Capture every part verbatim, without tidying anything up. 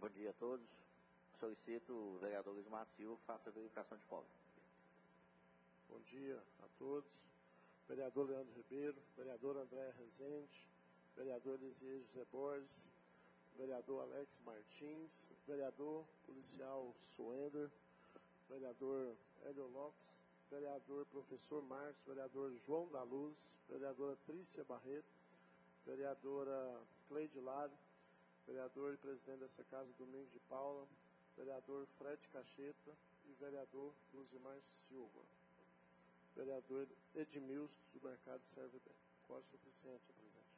Bom dia a todos. Solicito o vereador Luiz Silva que faça a verificação de quórum. Bom dia a todos. Vereador Leandro Ribeiro, vereador André Rezende, vereador Elisier José Borges, vereador Alex Martins, vereador policial Suender, vereador Hélio Lopes, vereador professor Marcos, vereador João da Luz, vereadora Trícia Barreto, vereadora Cleide Lado, vereador e presidente dessa casa Domingos de Paula, vereador Fred Cacheta e vereador Luzimar Silva. Vereador Edmilson, do Mercado Serve Bem. Qual suficiente, presidente?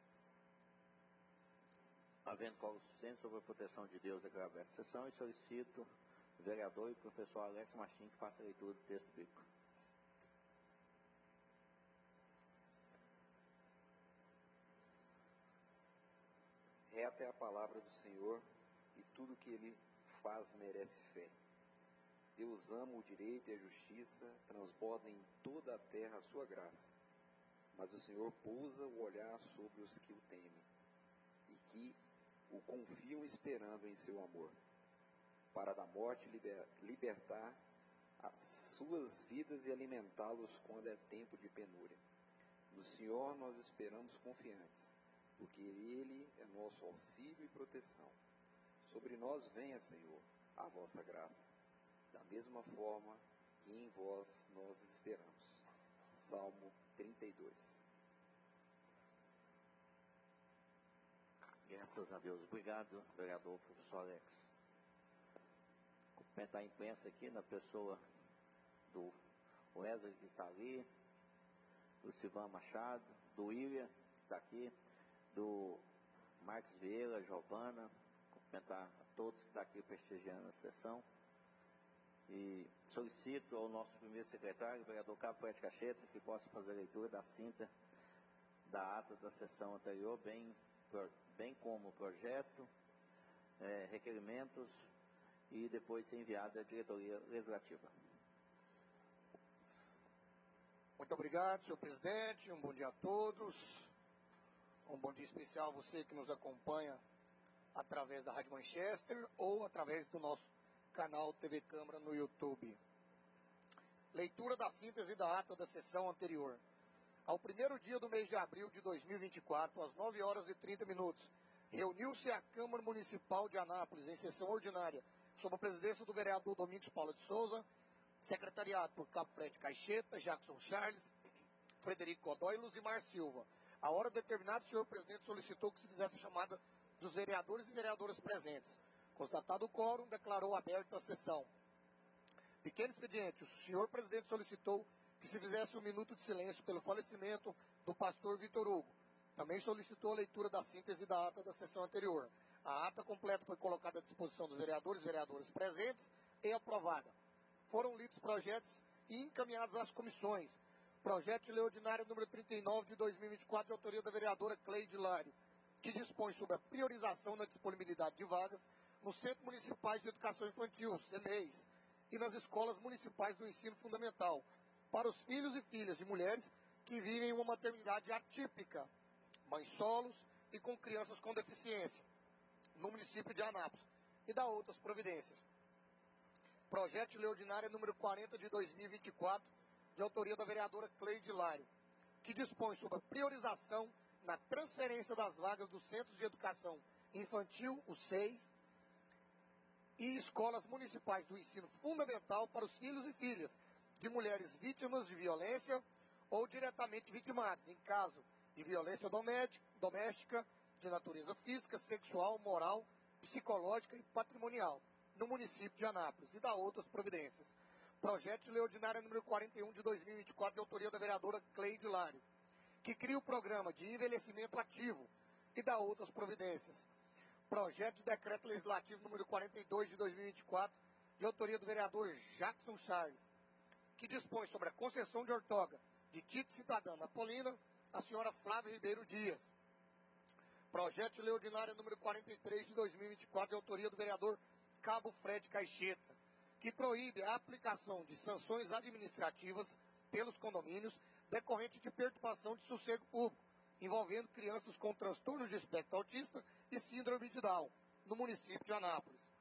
Havendo quórum suficiente sobre a proteção de Deus, declaro aberta a sessão e solicito o vereador e professor Alex Martins que faça a leitura do texto bíblico. Reta é a palavra do Senhor e tudo que Ele faz merece fé. Deus ama o direito e a justiça, transborda em toda a terra a sua graça. Mas o Senhor pousa o olhar sobre os que o temem e que o confiam esperando em seu amor, para da morte liber, libertar as suas vidas e alimentá-los quando é tempo de penúria. No Senhor nós esperamos confiantes, porque Ele é nosso auxílio e proteção. Sobre nós venha, Senhor, a vossa graça, da mesma forma que em vós nós esperamos. Salmo trinta e dois. Graças a Deus. Obrigado, vereador professor Alex. Cumprimentar a imprensa aqui na pessoa do Wesley, que está ali, do Silvan Machado, do William, que está aqui, do Marcos Vieira, Giovana. Cumprimentar a todos que estão aqui prestigiando a sessão. E solicito ao nosso primeiro secretário, o vereador Cabo Fred Cacheta, que possa fazer a leitura da cinta da ata da sessão anterior, bem, bem como projeto, é, requerimentos e depois ser enviado à diretoria legislativa. Muito obrigado, senhor presidente. Um bom dia a todos. Um bom dia especial a você que nos acompanha através da Rádio Manchester ou através do nosso canal T V Câmara no YouTube. Leitura da síntese da ata da sessão anterior. Ao primeiro dia do mês de abril de dois mil e vinte e quatro, às nove horas e trinta minutos, reuniu-se a Câmara Municipal de Anápolis em sessão ordinária, sob a presidência do vereador Domingos Paula de Souza, secretariado por Cabo Fred Caixeta, Jackson Charles, Frederico Godoy e Luzimar Silva. A hora determinada, o senhor presidente solicitou que se fizesse a chamada dos vereadores e vereadoras presentes. Constatado o quórum, declarou aberta a sessão. Pequeno expediente, o senhor presidente solicitou que se fizesse um minuto de silêncio pelo falecimento do pastor Vitor Hugo. Também solicitou a leitura da síntese da ata da sessão anterior. A ata completa foi colocada à disposição dos vereadores e vereadoras presentes e aprovada. Foram lidos projetos e encaminhados às comissões. Projeto de lei ordinária número trinta e nove de dois mil e vinte e quatro, de autoria da vereadora Cleide Lário, que dispõe sobre a priorização na disponibilidade de vagas nos Centros Municipais de Educação Infantil, C M E Is, e nas escolas municipais do ensino fundamental, para os filhos e filhas de mulheres que vivem em uma maternidade atípica, mães solos e com crianças com deficiência, no município de Anápolis, e da outras providências. Projeto de lei ordinária número quarenta de dois mil e vinte e quatro, de autoria da vereadora Cleide Lário, que dispõe sobre a priorização na transferência das vagas dos Centros de Educação Infantil, os C E Is, e escolas municipais do ensino fundamental para os filhos e filhas de mulheres vítimas de violência ou diretamente vitimadas, em caso de violência doméstica, de natureza física, sexual, moral, psicológica e patrimonial, no município de Anápolis, e da outras providências. Projeto de lei ordinária número quarenta e um de dois mil e vinte e quatro, de autoria da vereadora Cleide Lário, que cria o programa de envelhecimento ativo, e da outras providências. Projeto de decreto legislativo número quarenta e dois de dois mil e vinte e quatro, de autoria do vereador Jackson Charles, que dispõe sobre a concessão de outorga de título cidadã napolina à senhora Flávia Ribeiro Dias. Projeto de lei ordinária número quarenta e três de dois mil e vinte e quatro, de autoria do vereador Cabo Fred Caixeta, que proíbe a aplicação de sanções administrativas pelos condomínios decorrente de perturbação de sossego público, envolvendo crianças com transtorno de espectro autista e síndrome de Down, no município de Anápolis.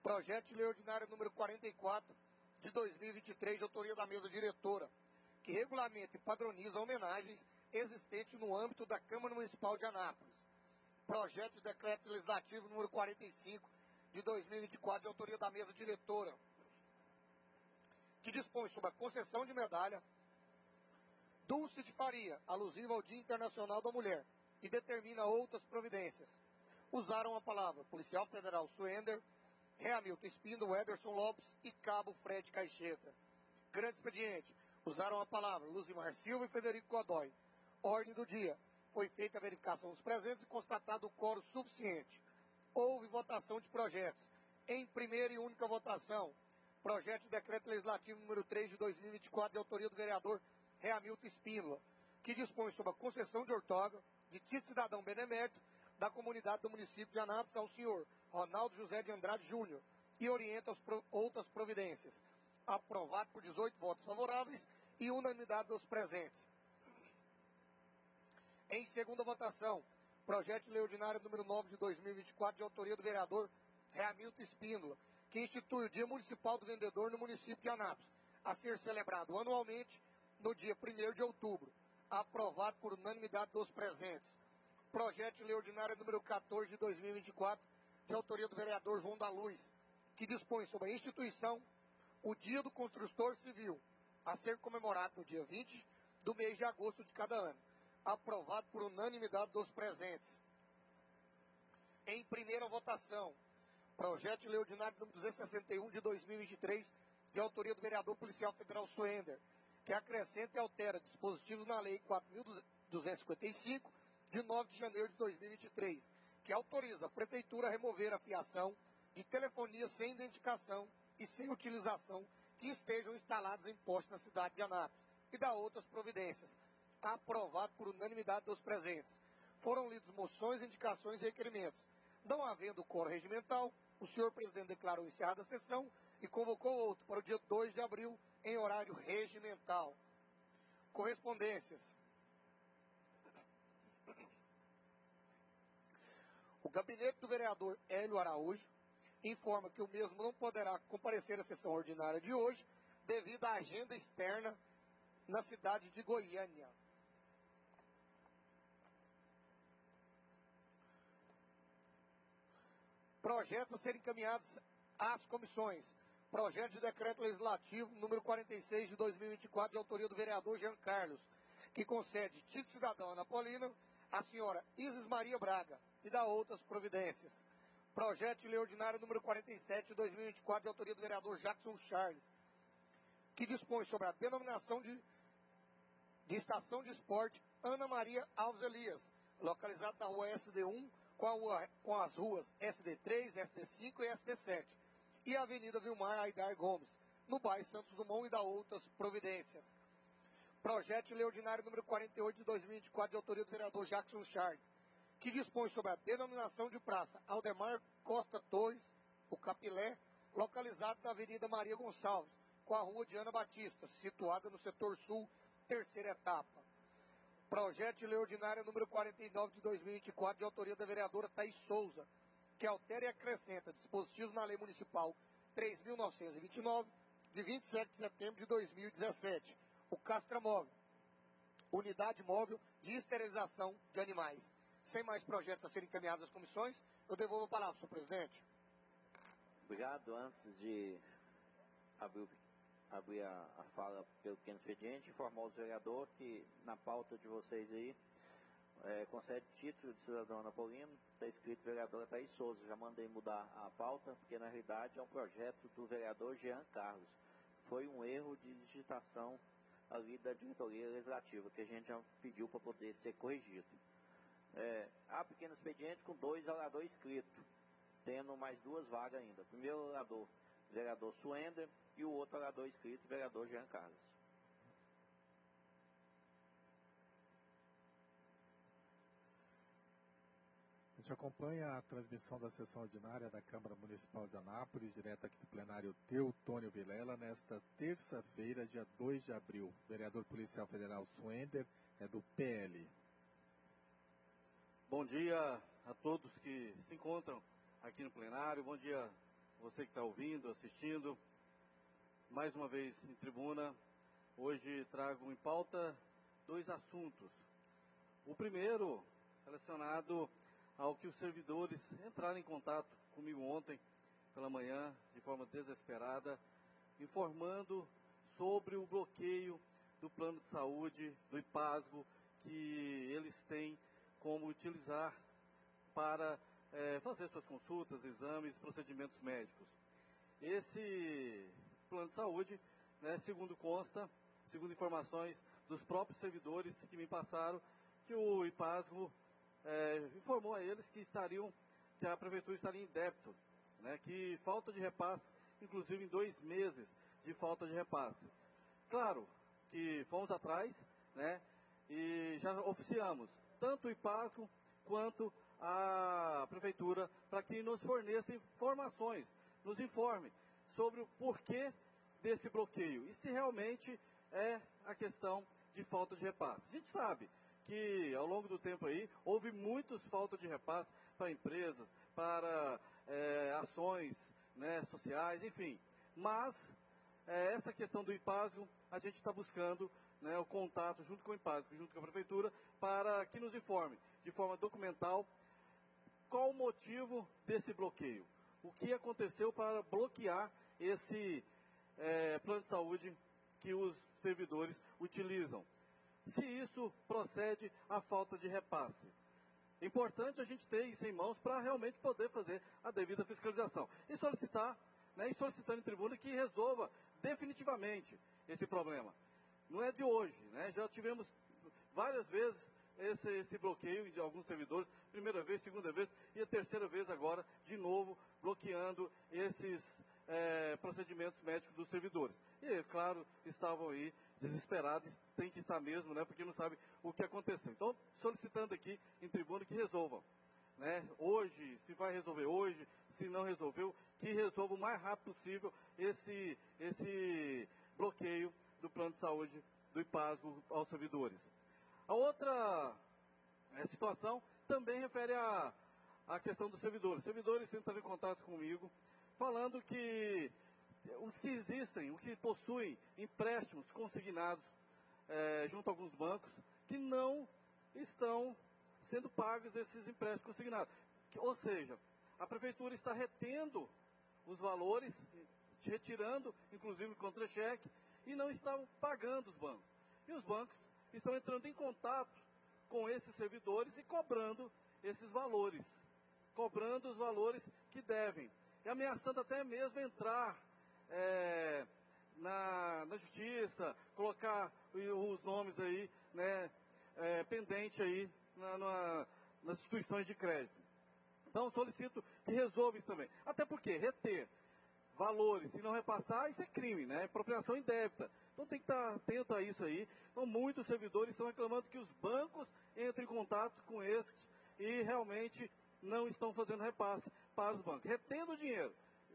Projeto de Lei Ordinária número quarenta e quatro, de dois mil e vinte e três, de autoria da mesa diretora, que regulamenta e padroniza homenagens existentes no âmbito da Câmara Municipal de Anápolis. Projeto de Decreto Legislativo número quarenta e cinco, de dois mil e vinte e quatro, de autoria da mesa diretora, que dispõe sobre a concessão de medalha Dulce de Faria, alusiva ao Dia Internacional da Mulher, e determina outras providências. Usaram a palavra Policial Federal Suender, Hamilton Espíndola, Ederson Lopes e Cabo Fred Caixeta. Grande expediente. Usaram a palavra Luzimar Silva e Federico Godoy. Ordem do dia. Foi feita a verificação dos presentes e constatado o quórum suficiente. Houve votação de projetos. Em primeira e única votação, projeto de decreto legislativo número três de dois mil e vinte e quatro, de autoria do vereador Hamilton Espíndola, que dispõe sobre a concessão de outorga de título cidadão benemérito da comunidade do município de Anápolis ao senhor Ronaldo José de Andrade Júnior e orienta as pro, outras providências. Aprovado por dezoito votos favoráveis e unanimidade dos presentes. Em segunda votação, projeto de lei ordinária número nove de dois mil e vinte e quatro, de autoria do vereador Hamilton Espíndola, que institui o Dia Municipal do Vendedor no município de Anápolis, a ser celebrado anualmente no dia primeiro de outubro. Aprovado por unanimidade dos presentes. Projeto de lei ordinária número quatorze de dois mil e vinte e quatro, de autoria do vereador João da Luz, que dispõe sobre a instituição o Dia do Construtor Civil, a ser comemorado no dia vinte do mês de agosto de cada ano. Aprovado por unanimidade dos presentes. Em primeira votação, projeto de lei ordinário número duzentos e sessenta e um de dois mil e vinte e três, de autoria do vereador policial federal Suender, que acrescenta e altera dispositivos na lei quatro mil duzentos e cinquenta e cinco, de nove de janeiro de dois mil e vinte e três, que autoriza a prefeitura a remover a fiação de telefonia sem identificação e sem utilização que estejam instalados em postos na cidade de Anápolis, e dá outras providências. Aprovado por unanimidade dos presentes. Foram lidas moções, indicações e requerimentos. Não havendo quórum regimental, o senhor presidente declarou encerrada a sessão e convocou outro para o dia dois de abril, em horário regimental. Correspondências. O gabinete do vereador Hélio Araújo informa que o mesmo não poderá comparecer à sessão ordinária de hoje devido à agenda externa na cidade de Goiânia. Projetos a serem encaminhados às comissões. Projeto de decreto legislativo número quarenta e seis de dois mil e vinte e quatro, de autoria do vereador Jean Carlos, que concede título cidadão anapolino à senhora Isis Maria Braga e dá outras providências. Projeto de lei ordinário número quarenta e sete de dois mil e vinte e quatro, de autoria do vereador Jackson Charles, que dispõe sobre a denominação de, de estação de esporte Ana Maria Alves Elias, localizada na rua S D um, com, a rua, com as ruas S D três, S D cinco e S D sete, e a Avenida Vilmar Aidar Gomes, no bairro Santos Dumont, e dá outras providências. Projeto de lei ordinário número quarenta e oito de dois mil e vinte e quatro, de autoria do vereador Jackson Charles, que dispõe sobre a denominação de praça Aldemar Costa Torres, o Capilé, localizado na Avenida Maria Gonçalves, com a rua Diana Batista, situada no setor sul, terceira etapa. Projeto de lei ordinária número quarenta e nove de dois mil e vinte e quatro, de autoria da vereadora Thaís Souza, que altera e acrescenta dispositivos na lei municipal três mil novecentos e vinte e nove, de vinte e sete de setembro de dois mil e dezessete, o Castra Móvel, unidade móvel de esterilização de animais. Sem mais projetos a serem encaminhados às comissões, eu devolvo a palavra, senhor presidente. Obrigado. Antes de abrir, abrir a, a fala pelo pequeno expediente, informar os vereadores que na pauta de vocês aí, é, concede título de cidadão anapolino, está escrito vereadora Thaís Souza. Já mandei mudar a pauta, porque na realidade é um projeto do vereador Jean Carlos. Foi um erro de digitação ali da diretoria legislativa, que a gente já pediu para poder ser corrigido. É, há pequeno expediente com dois oradores inscritos, tendo mais duas vagas ainda. O primeiro orador, vereador Suender, e o outro orador inscrito, vereador Jean Carlos. A gente acompanha a transmissão da sessão ordinária da Câmara Municipal de Anápolis, direto aqui do plenário Teutônio Vilela, nesta terça-feira, dia dois de abril. O vereador policial federal Suender é do P L. Bom dia a todos que se encontram aqui no plenário, bom dia você que está ouvindo, assistindo, mais uma vez em tribuna. Hoje trago em pauta dois assuntos. O primeiro, relacionado ao que os servidores entraram em contato comigo ontem pela manhã, de forma desesperada, informando sobre o bloqueio do plano de saúde, do IPASGO, que eles têm como utilizar para é, fazer suas consultas, exames, procedimentos médicos. Esse plano de saúde, né, segundo consta, segundo informações dos próprios servidores que me passaram, que o IPASGO é, informou a eles que estariam, que a prefeitura estaria em débito, né, que falta de repasse, inclusive em dois meses de falta de repasse. Claro que fomos atrás, né, e já oficiamos tanto o IPASGO quanto a prefeitura para que nos forneça informações, nos informe sobre o porquê desse bloqueio e se realmente é a questão de falta de repasse. A gente sabe que ao longo do tempo aí houve muitas faltas de repasse para empresas, para é, ações, né, sociais, enfim. Mas é, essa questão do IPASGO, a gente está buscando, né, o contato junto com o IPASGO, junto com a prefeitura, para que nos informe de forma documental qual o motivo desse bloqueio. O que aconteceu para bloquear esse é, plano de saúde que os servidores utilizam. Se isso procede à falta de repasse. É importante a gente ter isso em mãos para realmente poder fazer a devida fiscalização. E solicitar, né, e solicitando em tribuna que resolva definitivamente esse problema. Não é de hoje, né? Já tivemos várias vezes esse, esse bloqueio de alguns servidores, primeira vez, segunda vez e a terceira vez agora, de novo, bloqueando esses é, procedimentos médicos dos servidores. E, claro, estavam aí desesperados, tem que estar mesmo, né, porque não sabe o que aconteceu. Então, solicitando aqui em tribuna que resolvam, né, hoje, se vai resolver hoje, se não resolveu, que resolva o mais rápido possível esse, esse bloqueio do plano de saúde do IPASGO aos servidores. A outra é, situação também refere à, à questão dos servidores. Os servidores entraram em contato comigo, falando que os que existem, os que possuem empréstimos consignados é, junto a alguns bancos, que não estão sendo pagos esses empréstimos consignados. Que, ou seja, a prefeitura está retendo os valores, retirando, inclusive, o contra-cheque, e não estão pagando os bancos. E os bancos estão entrando em contato com esses servidores e cobrando esses valores, cobrando os valores que devem, e ameaçando até mesmo entrar é, na, na justiça, colocar os nomes aí, né, é, pendente aí na, na, nas instituições de crédito. Então solicito que resolva isso também. Até porque reter valores e não repassar, isso é crime, né? Apropriação indébita. Então tem que estar atento a isso aí. Então muitos servidores estão reclamando que os bancos entrem em contato com esses e realmente não estão fazendo repasse para os bancos, retendo o dinheiro.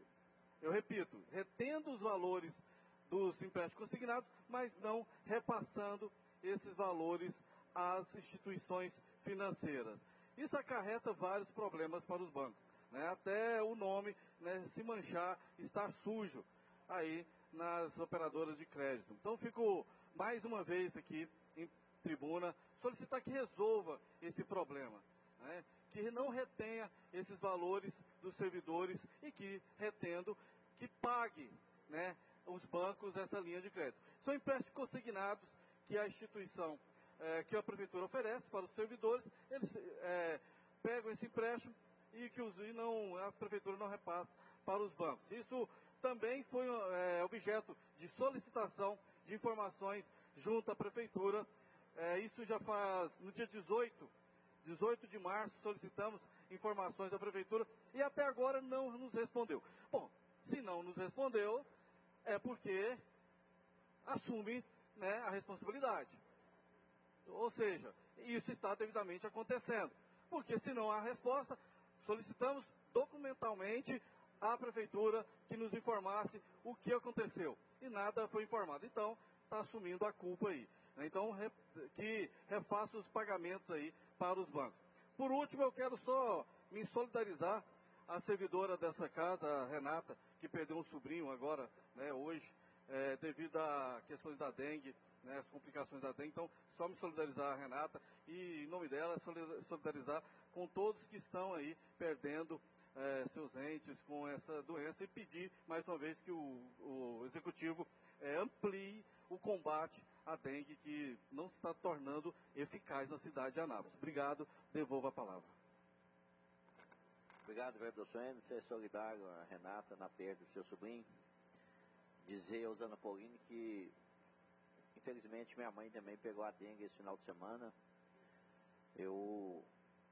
Eu repito, retendo os valores dos empréstimos consignados, mas não repassando esses valores às instituições financeiras. Isso acarreta vários problemas para os bancos, né? Até o nome, né, se manchar, estar sujo aí nas operadoras de crédito. Então fico mais uma vez aqui em tribuna solicitar que resolva esse problema, né? Que não retenha esses valores dos servidores e que, retendo, que pague, né, os bancos essa linha de crédito. São empréstimos consignados que a instituição, é, que a prefeitura oferece para os servidores, eles é, pegam esse empréstimo e que os, e não, a prefeitura não repassa para os bancos. Isso também foi é, objeto de solicitação de informações junto à prefeitura. É, isso já faz, no dia dezoito de março, solicitamos informações à prefeitura e até agora não nos respondeu. Bom, se não nos respondeu, é porque assume, né, a responsabilidade. Ou seja, isso está devidamente acontecendo. Porque se não há resposta, solicitamos documentalmente à prefeitura que nos informasse o que aconteceu. E nada foi informado. Então, está assumindo a culpa aí. Então, que refaça os pagamentos aí para os bancos. Por último, eu quero só me solidarizar a servidora dessa casa, a Renata, que perdeu um sobrinho agora, né, hoje, é, devido a questões da dengue, né, as complicações da dengue. Então, só me solidarizar a Renata e, em nome dela, solidarizar com todos que estão aí perdendo é, seus entes com essa doença e pedir, mais uma vez, que o, o Executivo é, amplie o combate à dengue, que não se está tornando eficaz na cidade de Anápolis. Obrigado, devolvo a palavra. Obrigado, vereador Suene, ser solidário a Renata na perda do seu sobrinho. Dizer aos Anapolini que, infelizmente, minha mãe também pegou a dengue esse final de semana. Eu,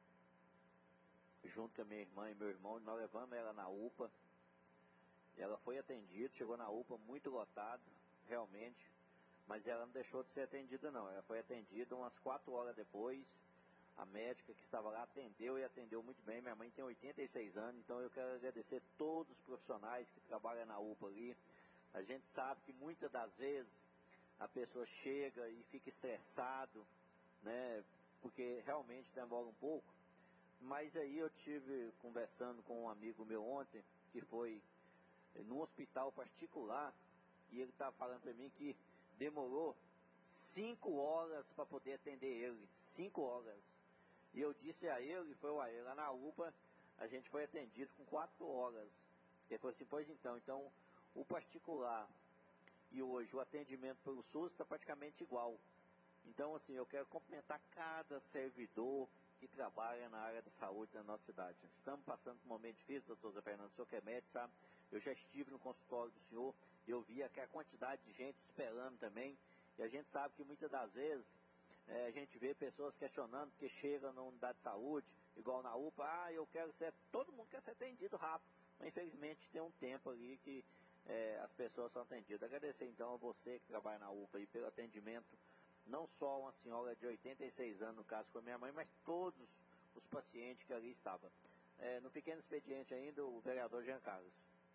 junto com a minha irmã e meu irmão, nós levamos ela na U P A. Ela foi atendida, chegou na U P A muito lotado, realmente, mas ela não deixou de ser atendida não. Ela foi atendida umas quatro horas depois. A médica que estava lá atendeu e atendeu muito bem. Minha mãe tem oitenta e seis anos, então eu quero agradecer todos os profissionais que trabalham na U P A ali. A gente sabe que muitas das vezes a pessoa chega e fica estressado, né, porque realmente demora um pouco. Mas aí eu tive conversando com um amigo meu ontem, que foi num hospital particular, e ele estava falando para mim que demorou cinco horas para poder atender ele, cinco horas. E eu disse a ele, foi uai, lá na U P A a gente foi atendido com quatro horas. Ele falou assim, pois então, então o particular e hoje o atendimento pelo SUS está praticamente igual. Então, assim, eu quero cumprimentar cada servidor que trabalha na área da saúde da nossa cidade. Estamos passando por um momento difícil, doutor Zé Fernando, o senhor que é médico, sabe? Eu já estive no consultório do senhor, eu vi aqui a quantidade de gente esperando também, e a gente sabe que muitas das vezes é, a gente vê pessoas questionando, porque chega na unidade de saúde, igual na U P A, ah, eu quero ser, todo mundo quer ser atendido rápido, mas infelizmente tem um tempo ali que é, as pessoas são atendidas. Agradecer então a você que trabalha na U P A aí pelo atendimento, não só uma senhora de oitenta e seis anos, no caso com a minha mãe, mas todos os pacientes que ali estavam. É, no pequeno expediente ainda, o vereador Jean Carlos.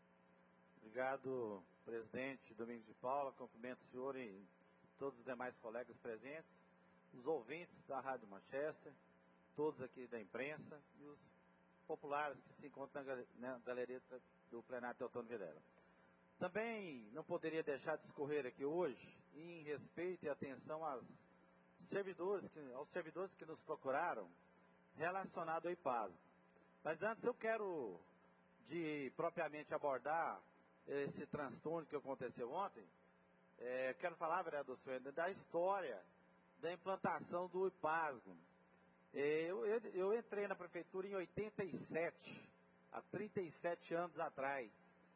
Obrigado, presidente Domingos de Paula, cumprimento o senhor e todos os demais colegas presentes, os ouvintes da Rádio Manchester, todos aqui da imprensa e os populares que se encontram na galeria do plenário Teotônio Vilela. Também não poderia deixar de discorrer aqui hoje, em respeito e atenção aos servidores que, aos servidores que nos procuraram, relacionado ao IPASGO. Mas antes eu quero, de propriamente abordar esse transtorno que aconteceu ontem, é, quero falar, vereador Suene, da história da implantação do IPASGO. Eu, eu, eu entrei na prefeitura em oitenta e sete, há trinta e sete anos atrás.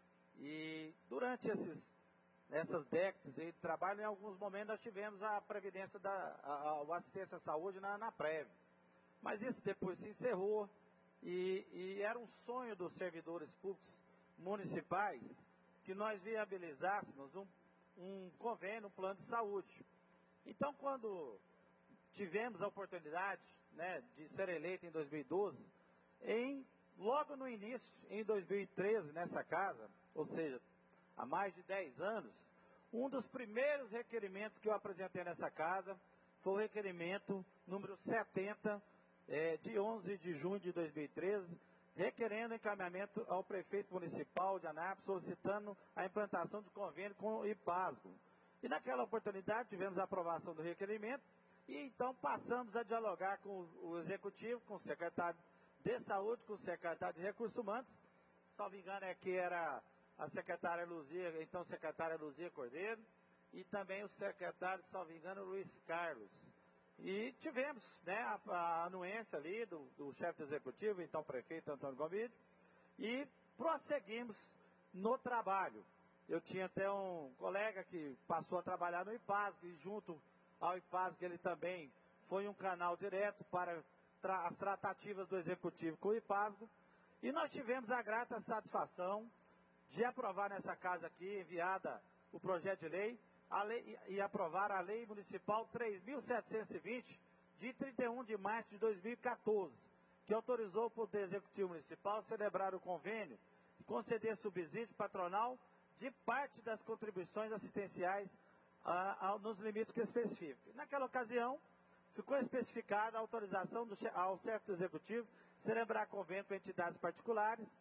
E durante esses, essas décadas de trabalho, em alguns momentos nós tivemos a previdência da a, a assistência à saúde na, na Prev. Mas isso depois se encerrou e, e era um sonho dos servidores públicos municipais que nós viabilizássemos um, um convênio, um plano de saúde. Então, quando tivemos a oportunidade, né, de ser eleito em dois mil e doze, em, logo no início, em dois mil e treze, nessa casa, ou seja, há mais de dez anos, um dos primeiros requerimentos que eu apresentei nessa casa foi o requerimento número setenta, é, de onze de junho de dois mil e treze, requerendo encaminhamento ao prefeito municipal de Anápolis, solicitando a implantação de convênio com o IPASGO. E naquela oportunidade tivemos a aprovação do requerimento e então passamos a dialogar com o executivo, com o secretário de saúde, com o secretário de recursos humanos, salvo engano é que era a secretária Luzia, então secretária Luzia Cordeiro, e também o secretário, salvo engano, Luiz Carlos. E tivemos, né, a, a anuência ali do, do chefe do executivo, então prefeito Antônio Gomide, e prosseguimos no trabalho. Eu tinha até um colega que passou a trabalhar no IPASGO, e junto ao IPASGO ele também foi um canal direto para tra as tratativas do executivo com o IPASGO, e nós tivemos a grata satisfação de aprovar nessa casa aqui, enviada o projeto de lei, a lei e aprovar a Lei Municipal três mil setecentos e vinte, de trinta e um de março de dois mil e quatorze, que autorizou o Poder Executivo Municipal celebrar o convênio e conceder subsídio patronal de parte das contribuições assistenciais ah, ah, nos limites que especificam. Naquela ocasião, ficou especificada a autorização do, ao chefe do Executivo celebrar convênio com entidades particulares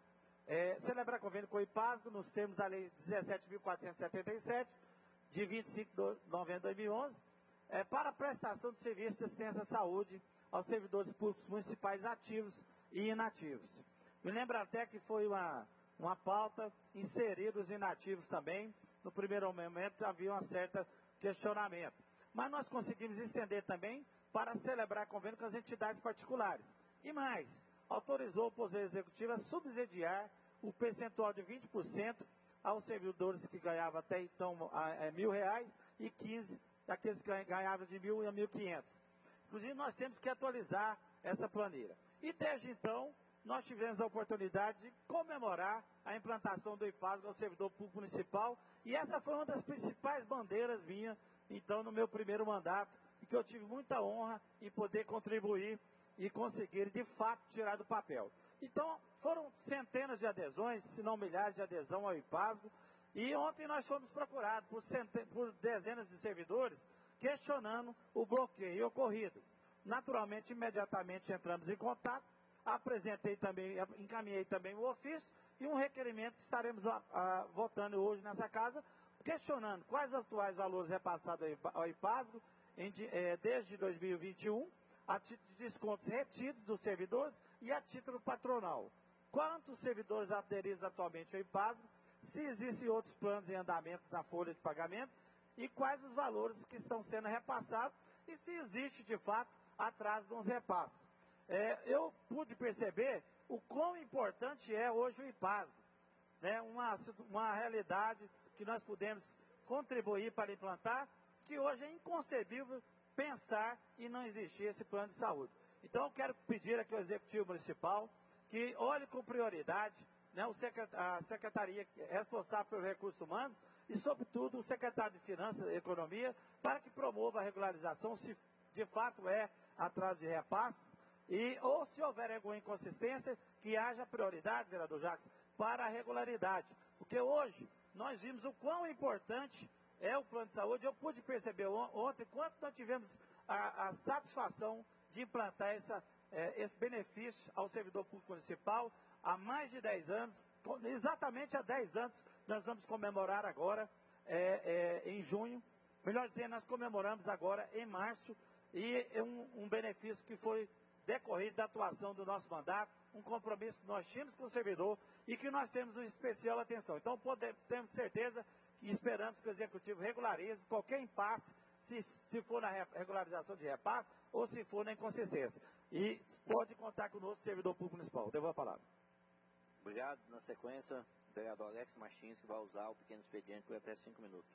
é, celebrar convênio com o IPASGO nos termos da Lei dezessete mil quatrocentos e setenta e sete, de vinte e cinco de novembro de dois mil e onze, é, para a prestação de serviços de assistência à saúde aos servidores públicos municipais ativos e inativos. Me lembro até que foi uma, uma pauta inserir os inativos também. No primeiro momento havia um certo questionamento. Mas nós conseguimos estender também para celebrar convênio com as entidades particulares. E mais, autorizou o Poder Executivo a subsidiar o percentual de vinte por cento aos servidores que ganhavam até então a, a, mil reais e quinze daqueles que ganhavam de mil a mil e quinhentos. Inclusive, nós temos que atualizar essa planilha. E desde então, nós tivemos a oportunidade de comemorar a implantação do IPASGO ao servidor público municipal, e essa foi uma das principais bandeiras minhas, então, no meu primeiro mandato, e que eu tive muita honra em poder contribuir e conseguir, de fato, tirar do papel. Então, foram centenas de adesões, se não milhares de adesão ao IPASGO, e ontem nós fomos procurados por, por dezenas de servidores questionando o bloqueio ocorrido. Naturalmente, imediatamente entramos em contato, apresentei também, encaminhei também o ofício e um requerimento que estaremos a, a, votando hoje nessa casa, questionando quais os atuais valores repassados ao IPASGO em, é, desde dois mil e vinte e um, a título de descontos retidos dos servidores e a título patronal. Quantos servidores aderidos atualmente ao IPASGO, se existem outros planos em andamento na folha de pagamento e quais os valores que estão sendo repassados e se existe, de fato, atraso nos repasses. É, eu pude perceber o quão importante é hoje o IPASGO, né? uma, uma realidade que nós pudemos contribuir para implantar, que hoje é inconcebível pensar e não existir esse plano de saúde. Então eu quero pedir aqui ao Executivo Municipal que olhe com prioridade, né, o secret, a Secretaria responsável pelos recursos humanos e, sobretudo, o Secretário de Finanças e Economia, para que promova a regularização, se de fato é atraso de repasse, e, ou se houver alguma inconsistência, que haja prioridade, vereador Jacques, para a regularidade. Porque hoje nós vimos o quão importante é o plano de saúde. Eu pude perceber ontem quanto nós tivemos a, a satisfação de implantar essa, é, esse benefício ao servidor público municipal há mais de dez anos, exatamente há dez anos, nós vamos comemorar agora, é, é, em junho, melhor dizendo, nós comemoramos agora em março, e é um, um benefício que foi decorrido da atuação do nosso mandato, um compromisso que nós tínhamos com o servidor e que nós temos uma especial atenção. Então, podemos, temos certeza e esperamos que o Executivo regularize qualquer impasse, se, se for na regularização de repasse ou se for na inconsistência. E pode contar conosco, servidor público municipal. Devo a palavra. Obrigado. Na sequência, o vereador Alex Martins, que vai usar o pequeno expediente por até cinco minutos.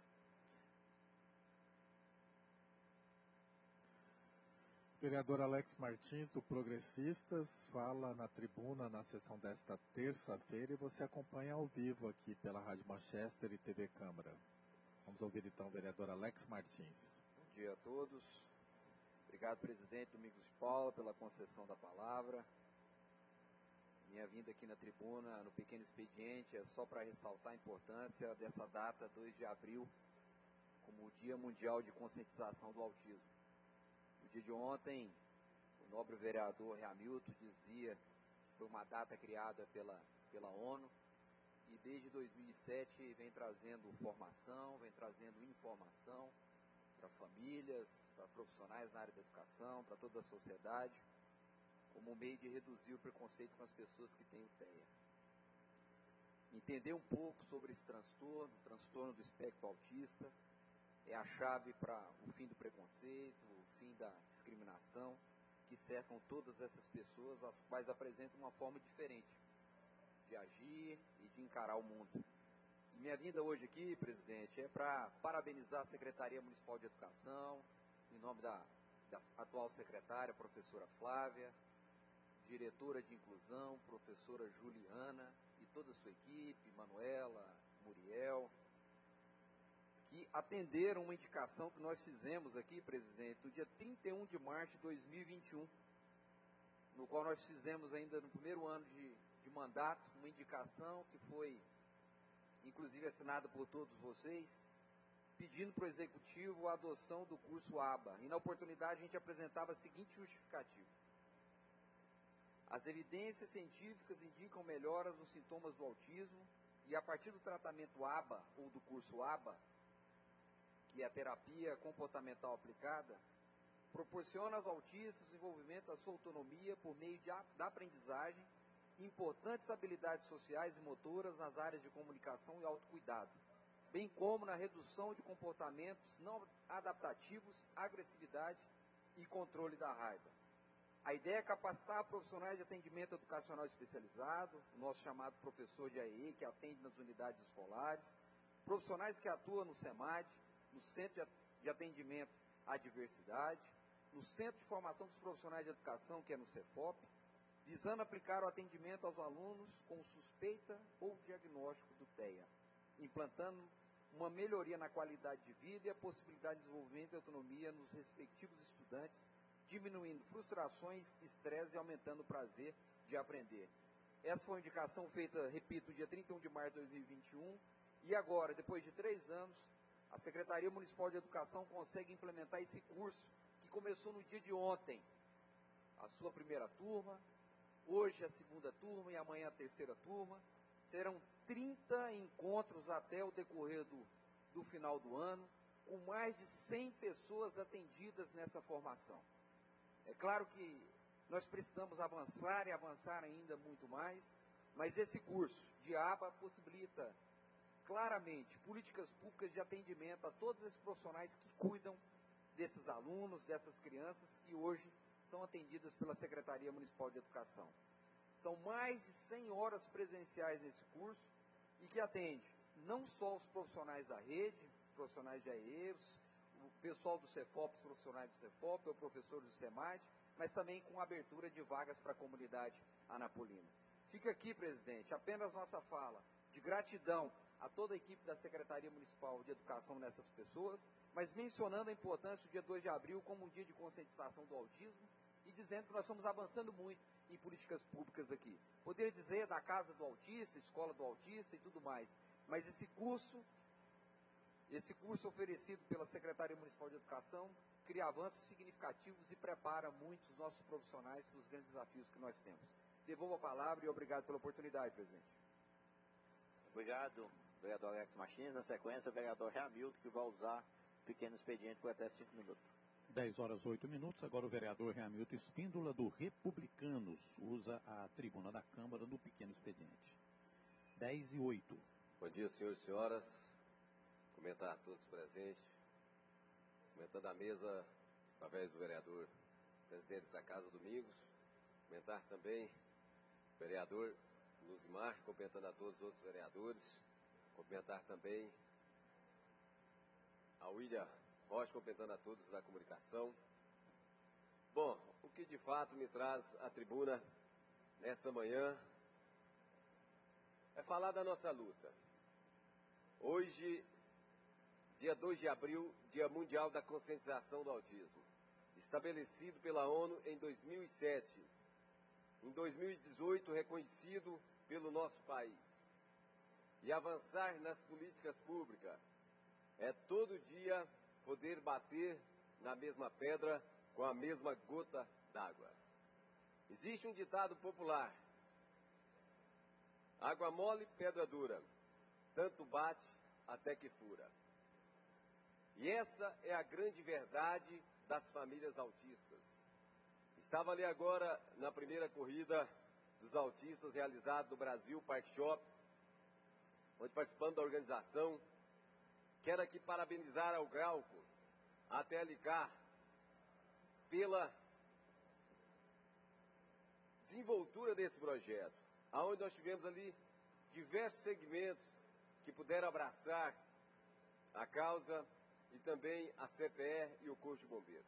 Vereador Alex Martins, do Progressistas, fala na tribuna na sessão desta terça-feira e você acompanha ao vivo aqui pela Rádio Manchester e T V Câmara. Vamos ouvir então o vereador Alex Martins. Bom dia a todos. Obrigado, presidente Domingos de Paula, pela concessão da palavra. Minha vinda aqui na tribuna, no pequeno expediente, é só para ressaltar a importância dessa data, dois de abril, como o Dia Mundial de Conscientização do Autismo. No dia de ontem, o nobre vereador Hamilton dizia que foi uma data criada pela, pela ONU e desde dois mil e sete vem trazendo formação, vem trazendo informação para famílias, para profissionais na área da educação, para toda a sociedade, como um meio de reduzir o preconceito com as pessoas que têm o T E A. Entender um pouco sobre esse transtorno, o transtorno do espectro autista, é a chave para o fim do preconceito, o fim da discriminação, que cercam todas essas pessoas, as quais apresentam uma forma diferente de agir e de encarar o mundo. E minha vinda hoje aqui, presidente, é para parabenizar a Secretaria Municipal de Educação, em nome da, da atual secretária, professora Flávia, diretora de Inclusão, professora Juliana, e toda a sua equipe, Manuela, Muriel, que atenderam uma indicação que nós fizemos aqui, presidente, no dia trinta e um de março de dois mil e vinte e um, no qual nós fizemos ainda no primeiro ano de, de mandato, uma indicação que foi, inclusive, assinada por todos vocês, pedindo para o Executivo a adoção do curso A B A. E na oportunidade a gente apresentava a seguinte justificativa. As evidências científicas indicam melhoras nos sintomas do autismo e a partir do tratamento A B A, ou do curso A B A, que é a terapia comportamental aplicada, proporciona aos autistas o desenvolvimento da sua autonomia por meio de, da aprendizagem e importantes habilidades sociais e motoras nas áreas de comunicação e autocuidado, bem como na redução de comportamentos não adaptativos, agressividade e controle da raiva. A ideia é capacitar profissionais de atendimento educacional especializado, o nosso chamado professor de A E E, que atende nas unidades escolares, profissionais que atuam no SEMAD, no Centro de Atendimento à Diversidade, no Centro de Formação dos Profissionais de Educação, que é no CEFOP, visando aplicar o atendimento aos alunos com suspeita ou diagnóstico do T E A, implantando uma melhoria na qualidade de vida e a possibilidade de desenvolvimento e autonomia nos respectivos estudantes, diminuindo frustrações, estresse e aumentando o prazer de aprender. Essa foi uma indicação feita, repito, dia trinta e um de março de dois mil e vinte e um, e agora, depois de três anos, a Secretaria Municipal de Educação consegue implementar esse curso que começou no dia de ontem. A sua primeira turma, hoje a segunda turma e amanhã a terceira turma. Serão trinta encontros até o decorrer do, do final do ano, com mais de cem pessoas atendidas nessa formação. É claro que nós precisamos avançar e avançar ainda muito mais, mas esse curso de A B A possibilita claramente políticas públicas de atendimento a todos esses profissionais que cuidam desses alunos, dessas crianças que hoje são atendidas pela Secretaria Municipal de Educação. São mais de cem horas presenciais nesse curso e que atende não só os profissionais da rede, profissionais de A E E, o pessoal do CEFOP, os profissionais do CEFOP, o professor do SEMAD, mas também com abertura de vagas para a comunidade anapolina. Fica aqui, presidente, apenas nossa fala de gratidão a toda a equipe da Secretaria Municipal de Educação nessas pessoas, mas mencionando a importância do dia dois de abril como um dia de conscientização do autismo e dizendo que nós estamos avançando muito em políticas públicas aqui. Poderia dizer da Casa do Autista, Escola do Autista e tudo mais, mas esse curso, esse curso oferecido pela Secretaria Municipal de Educação cria avanços significativos e prepara muitos dos nossos profissionais para os grandes desafios que nós temos. Devolvo a palavra e obrigado pela oportunidade, presidente. Obrigado, vereador Alex Martins. Na sequência, o vereador Hamilton, que vai usar o pequeno expediente por até cinco minutos. dez horas, oito minutos. Agora o vereador Hamilton Espíndola, do Republicanos, usa a tribuna da Câmara no pequeno expediente. dez e oito. Bom dia, senhores e senhoras. Comentar a todos presentes. Comentando a mesa, através do vereador presidente da Casa Domingos. Comentar também o vereador Luzimar, cumprimentando a todos os outros vereadores. Cumprimentar também a William Rocha, cumprimentando a todos da comunicação. Bom, o que de fato me traz à tribuna nessa manhã é falar da nossa luta. Hoje, dia dois de abril, Dia Mundial da Conscientização do Autismo, estabelecido pela ONU em dois mil e sete. Em dois mil e dezoito, reconhecido pelo nosso país. E avançar nas políticas públicas é todo dia poder bater na mesma pedra com a mesma gota d'água. Existe um ditado popular: água mole, pedra dura, tanto bate até que fura. E essa é a grande verdade das famílias autistas. Estava ali agora na primeira corrida dos autistas realizada no Brasil Park Shop, onde participando da organização, quero aqui parabenizar ao Grauco, a T L K, pela desenvoltura desse projeto, aonde nós tivemos ali diversos segmentos que puderam abraçar a causa e também a C P E e o Corpo de Bombeiros.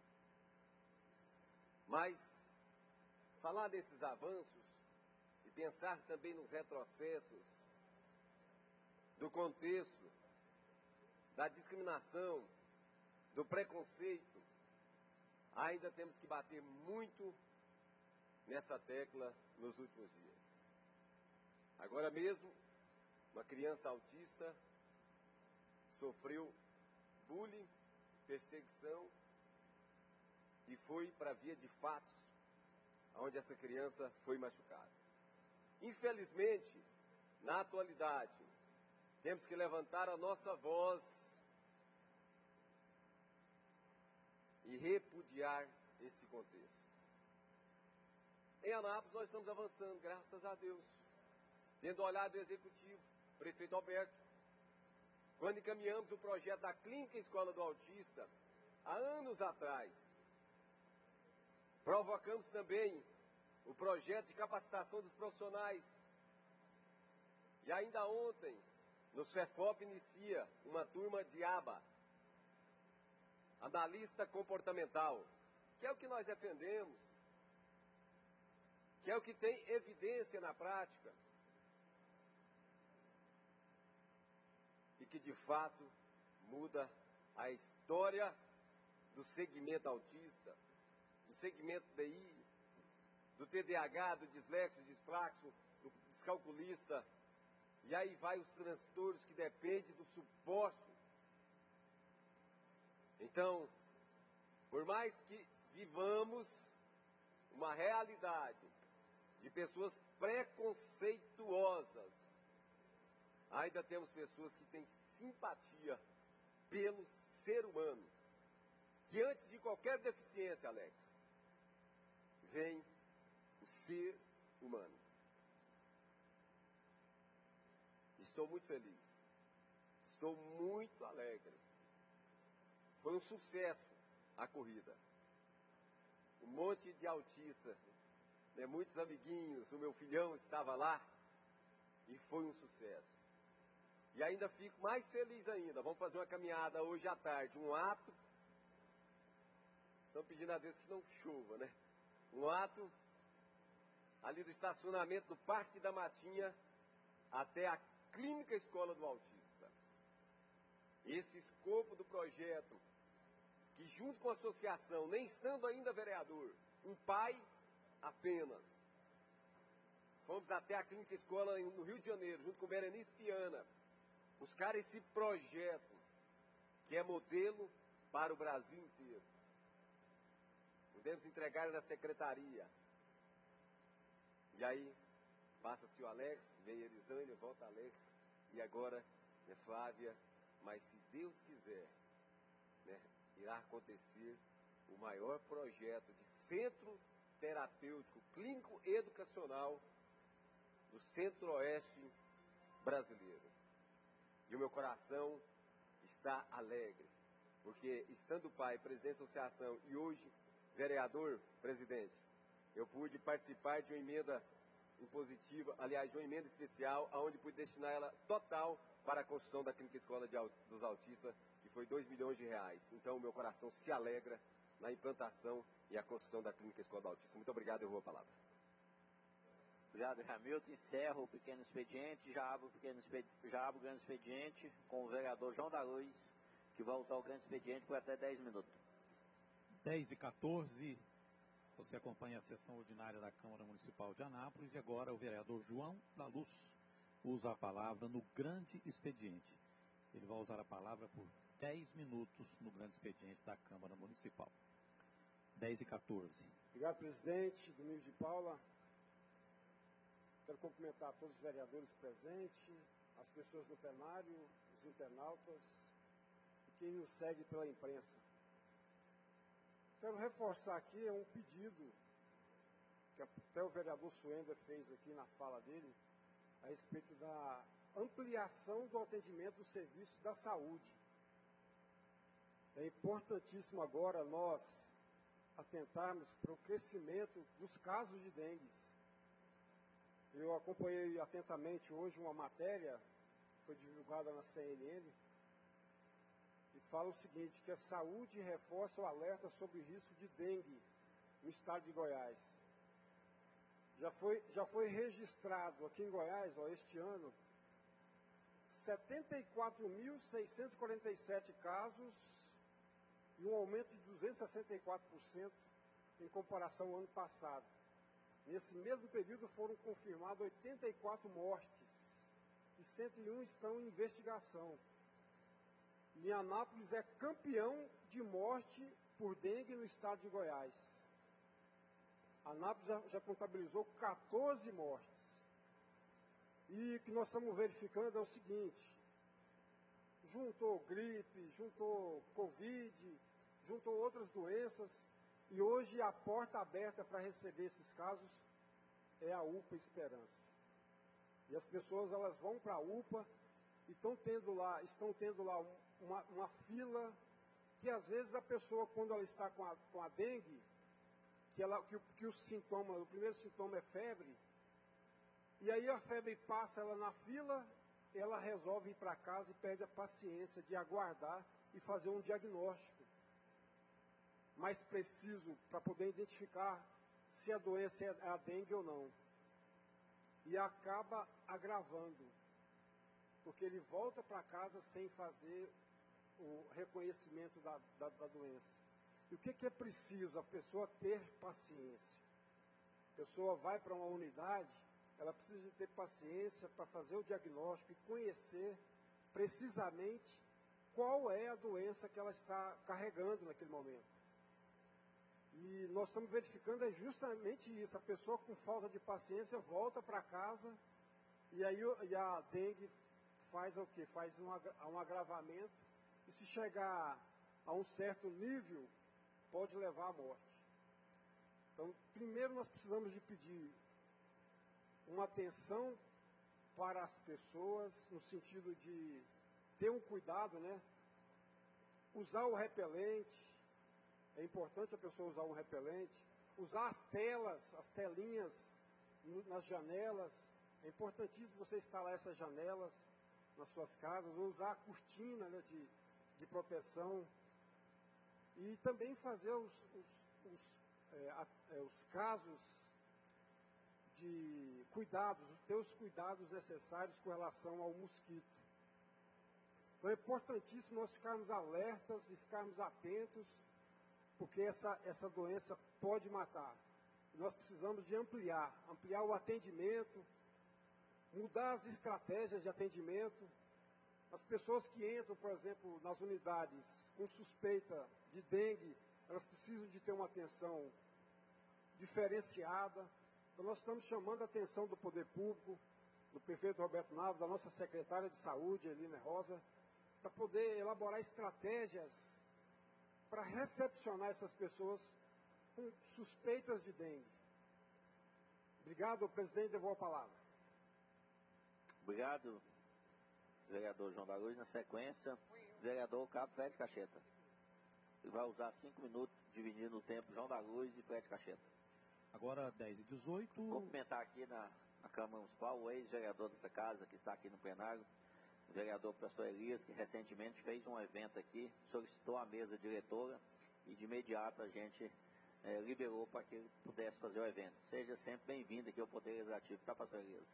Mas falar desses avanços e pensar também nos retrocessos, do contexto, da discriminação, do preconceito, ainda temos que bater muito nessa tecla nos últimos dias. Agora mesmo, uma criança autista sofreu bullying, perseguição e foi para a via de fatos onde essa criança foi machucada. Infelizmente, na atualidade, temos que levantar a nossa voz e repudiar esse contexto. Em Anápolis nós estamos avançando, graças a Deus. Tendo olhado o executivo, prefeito Alberto, quando encaminhamos o projeto da Clínica Escola do Autista, há anos atrás, provocamos também o projeto de capacitação dos profissionais. E ainda ontem, no CEFOP inicia uma turma de A B A, analista comportamental, que é o que nós defendemos, que é o que tem evidência na prática, e que de fato muda a história do segmento autista, do segmento D I, do T D A H, do dislexo, do dispraxo, do descalculista, e aí vai os transtornos que dependem do suporte. Então, por mais que vivamos uma realidade de pessoas preconceituosas, ainda temos pessoas que têm simpatia pelo ser humano, que antes de qualquer deficiência, Alex, vem o ser humano. Estou muito feliz, estou muito alegre. Foi um sucesso a corrida. Um monte de autistas, né, muitos amiguinhos, o meu filhão estava lá e foi um sucesso. E ainda fico mais feliz ainda. Vamos fazer uma caminhada hoje à tarde, um ato. Estão pedindo a Deus que não chova, né? Um ato ali do estacionamento do Parque da Matinha até a Clínica Escola do Autista. Esse escopo do projeto, que junto com a associação, nem estando ainda vereador, um pai apenas, fomos até a Clínica Escola no Rio de Janeiro, junto com Berenice Piana, buscar esse projeto, que é modelo para o Brasil inteiro. Podemos entregar na secretaria. E aí, passa-se o Alex, vem Elisânia, volta Alex, e agora é Flávia. Mas se Deus quiser, né, irá acontecer o maior projeto de centro terapêutico clínico educacional do centro-oeste brasileiro. E o meu coração está alegre, porque estando pai, presidente da associação e hoje vereador, presidente, eu pude participar de uma emenda impositiva, aliás, de uma emenda especial, onde pude destinar ela total para a construção da Clínica Escola de, dos Autistas, que foi dois milhões de reais. Então, o meu coração se alegra na implantação e a construção da Clínica Escola do Autista. Muito obrigado, eu vou a palavra. Obrigado, Hamilton. Encerro o pequeno expediente, já abro o, pequeno expedi... já abro o grande expediente com o vereador João da Luz, que vai voltar ao grande expediente por até dez minutos. dez e quatorze, você acompanha a sessão ordinária da Câmara Municipal de Anápolis e agora o vereador João da Luz usa a palavra no grande expediente. Ele vai usar a palavra por dez minutos no grande expediente da Câmara Municipal. dez e quatorze. Obrigado, presidente. Domingos de Paula. Quero cumprimentar todos os vereadores presentes, as pessoas do plenário, os internautas e quem nos segue pela imprensa. Quero reforçar aqui um pedido que até o vereador Suenda fez aqui na fala dele, a respeito da ampliação do atendimento do serviço da saúde. É importantíssimo agora nós atentarmos para o crescimento dos casos de dengue. Eu acompanhei atentamente hoje uma matéria, foi divulgada na C N N, e fala o seguinte, que a saúde reforça o alerta sobre o risco de dengue no estado de Goiás. Já foi, já foi registrado aqui em Goiás, ó, este ano, setenta e quatro mil seiscentos e quarenta e sete casos e um aumento de duzentos e sessenta e quatro por cento em comparação ao ano passado. Nesse mesmo período foram confirmadas oitenta e quatro mortes e cento e um estão em investigação. E Anápolis é campeão de morte por dengue no estado de Goiás. A Anápolis já, já contabilizou quatorze mortes. E o que nós estamos verificando é o seguinte: juntou gripe, juntou Covid, juntou outras doenças, e hoje a porta aberta para receber esses casos é a U P A Esperança. E as pessoas, elas vão para a U P A e estão tendo lá, estão tendo lá uma, uma fila, que às vezes a pessoa, quando ela está com a, com a dengue, que, ela, que, que o sintoma, o primeiro sintoma é febre, e aí a febre passa ela na fila, ela resolve ir para casa e perde a paciência de aguardar e fazer um diagnóstico mais preciso para poder identificar se a doença é a dengue ou não. E acaba agravando, porque ele volta para casa sem fazer o reconhecimento da, da, da doença. E o que, que é preciso? A pessoa ter paciência. A pessoa vai para uma unidade, ela precisa de ter paciência para fazer o diagnóstico e conhecer precisamente qual é a doença que ela está carregando naquele momento. E nós estamos verificando é justamente isso. A pessoa com falta de paciência volta para casa e aí e a dengue faz o quê? Faz um, um agravamento, e se chegar a um certo nível, pode levar à morte. Então, primeiro nós precisamos de pedir uma atenção para as pessoas, no sentido de ter um cuidado, né? Usar o repelente, é importante a pessoa usar um repelente, usar as telas, as telinhas nas janelas, é importantíssimo você instalar essas janelas nas suas casas, ou usar a cortina, né, de, de proteção, e também fazer os, os, os, é, a, é, os casos de cuidados, ter os cuidados necessários com relação ao mosquito. Então é importantíssimo nós ficarmos alertas e ficarmos atentos, porque essa, essa doença pode matar. Nós precisamos de ampliar, ampliar o atendimento, mudar as estratégias de atendimento. As pessoas que entram, por exemplo, nas unidades com suspeita de dengue, elas precisam de ter uma atenção diferenciada. Então nós estamos chamando a atenção do poder público, do prefeito Roberto Naves, da nossa secretária de saúde, Elina Rosa, para poder elaborar estratégias para recepcionar essas pessoas com suspeitas de dengue. Obrigado, presidente, devolvo a palavra. Obrigado, vereador João da Luz. Na sequência, vereador Cabo Fred Cacheta. Ele vai usar cinco minutos, dividindo o tempo João da Luz e Fred Cacheta. Agora, dez e dezoito. Cumprimentar aqui na, na Câmara Municipal o ex-vereador dessa casa, que está aqui no plenário, o vereador professor Elias, que recentemente fez um evento aqui, solicitou a mesa diretora e de imediato a gente é, liberou para que ele pudesse fazer o evento. Seja sempre bem-vindo aqui ao Poder Legislativo. Tá, pastor Elias?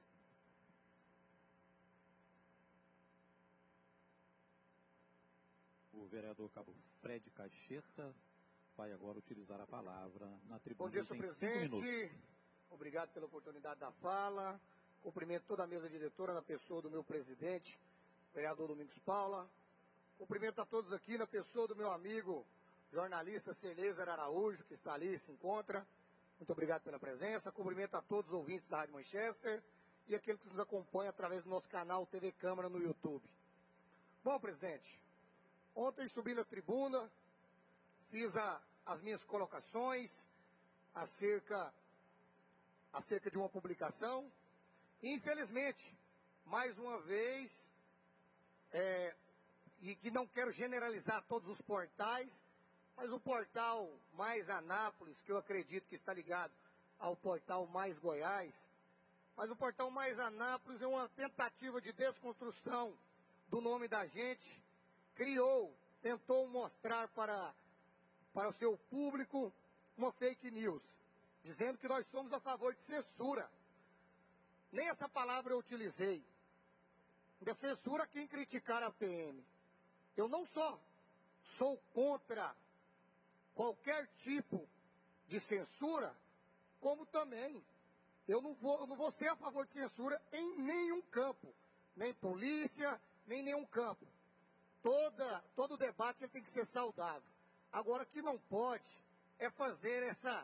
O vereador Cabo Fred Cacheta vai agora utilizar a palavra na tribuna. Bom dia, senhor presidente. Obrigado pela oportunidade da fala. Cumprimento toda a mesa diretora na pessoa do meu presidente, vereador Domingos Paula. Cumprimento a todos aqui na pessoa do meu amigo, jornalista Cernezer Araújo, que está ali, se encontra. Muito obrigado pela presença. Cumprimento a todos os ouvintes da Rádio Manchester e aqueles que nos acompanham através do nosso canal T V Câmara no YouTube. Bom, presidente, ontem subi na tribuna, fiz a, as minhas colocações acerca, acerca de uma publicação e, infelizmente, mais uma vez, é, e que não quero generalizar todos os portais, mas o portal Mais Anápolis, que eu acredito que está ligado ao portal Mais Goiás, mas o portal Mais Anápolis é uma tentativa de desconstrução do nome da gente, criou, tentou mostrar para, para o seu público uma fake news, dizendo que nós somos a favor de censura. Nem essa palavra eu utilizei. De censura quem criticar a P M. Eu não só sou contra qualquer tipo de censura, como também eu não vou, eu não vou ser a favor de censura em nenhum campo, nem polícia, nem nenhum campo. Toda, todo debate tem que ser saudável. Agora, o que não pode é fazer essa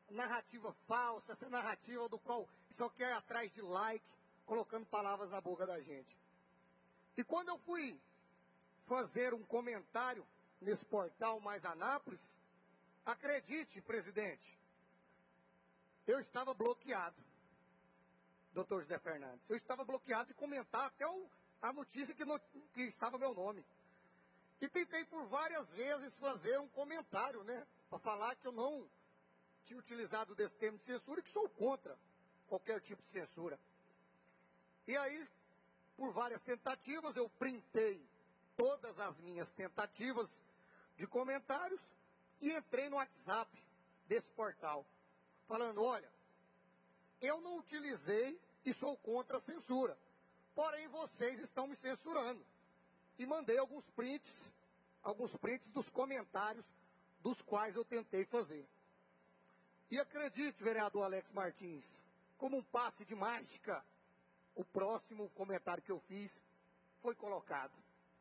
narrativa falsa, essa narrativa do qual só quer ir atrás de like, colocando palavras na boca da gente. E quando eu fui fazer um comentário nesse portal Mais Anápolis, acredite, presidente, eu estava bloqueado, doutor José Fernandes. Eu estava bloqueado de comentar até o, a notícia que, no, que estava meu nome. E tentei por várias vezes fazer um comentário, né? Para falar que eu não tinha utilizado desse termo de censura e que sou contra qualquer tipo de censura. E aí, por várias tentativas, eu printei todas as minhas tentativas de comentários e entrei no WhatsApp desse portal, falando, olha, eu não utilizei e sou contra a censura, porém vocês estão me censurando. E mandei alguns prints, alguns prints dos comentários dos quais eu tentei fazer. E acredite, vereador Alex Martins, como um passe de mágica, o próximo comentário que eu fiz foi colocado.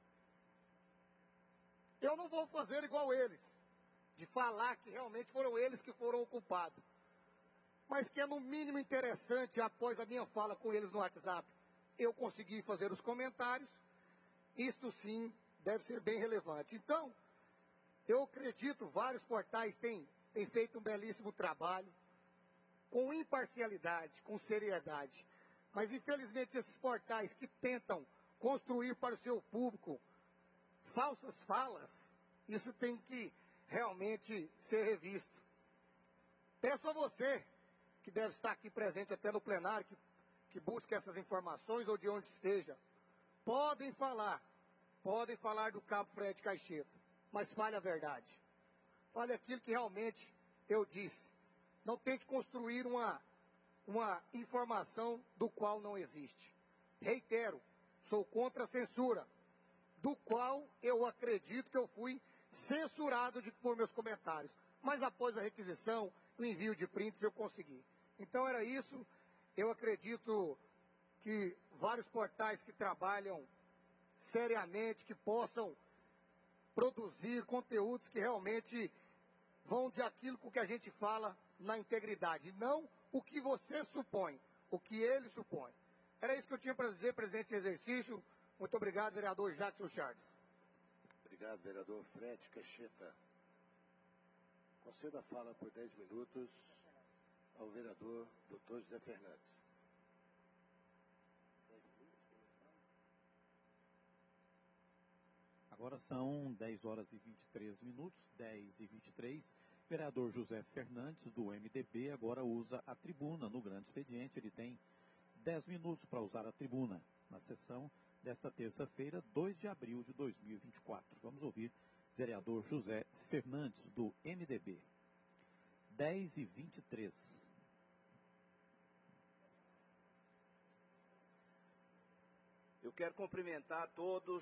Eu não vou fazer igual eles, de falar que realmente foram eles que foram o culpado, mas que é no mínimo interessante, após a minha fala com eles no WhatsApp, eu consegui fazer os comentários. Isto sim deve ser bem relevante. Então, eu acredito, vários portais têm, têm feito um belíssimo trabalho, com imparcialidade, com seriedade. Mas, infelizmente, esses portais que tentam construir para o seu público falsas falas, isso tem que realmente ser revisto. Peço a você, que deve estar aqui presente até no plenário, que, que busque essas informações ou de onde esteja, podem falar, podem falar do cabo Fred Caixeta, mas fale a verdade. Fale aquilo que realmente eu disse. Não tente construir uma, uma informação do qual não existe. Reitero, sou contra a censura, do qual eu acredito que eu fui censurado de, por meus comentários. Mas após a requisição, o envio de prints, eu consegui. Então era isso. Eu acredito que vários portais que trabalham seriamente, que possam produzir conteúdos que realmente vão de aquilo com que a gente fala na integridade, não o que você supõe, o que ele supõe. Era isso que eu tinha para dizer, presidente em exercício. Muito obrigado, vereador Jackson Charles. Obrigado, vereador Fred Caixeta. Conceda a fala por dez minutos ao vereador doutor José Fernandes. Agora são dez horas e vinte e três minutos, dez e vinte e três. Vereador José Fernandes, do M D B, agora usa a tribuna no grande expediente. Ele tem dez minutos para usar a tribuna na sessão desta terça-feira, dois de abril de dois mil e vinte e quatro. Vamos ouvir vereador José Fernandes, do M D B. dez e vinte e três. Eu quero cumprimentar todos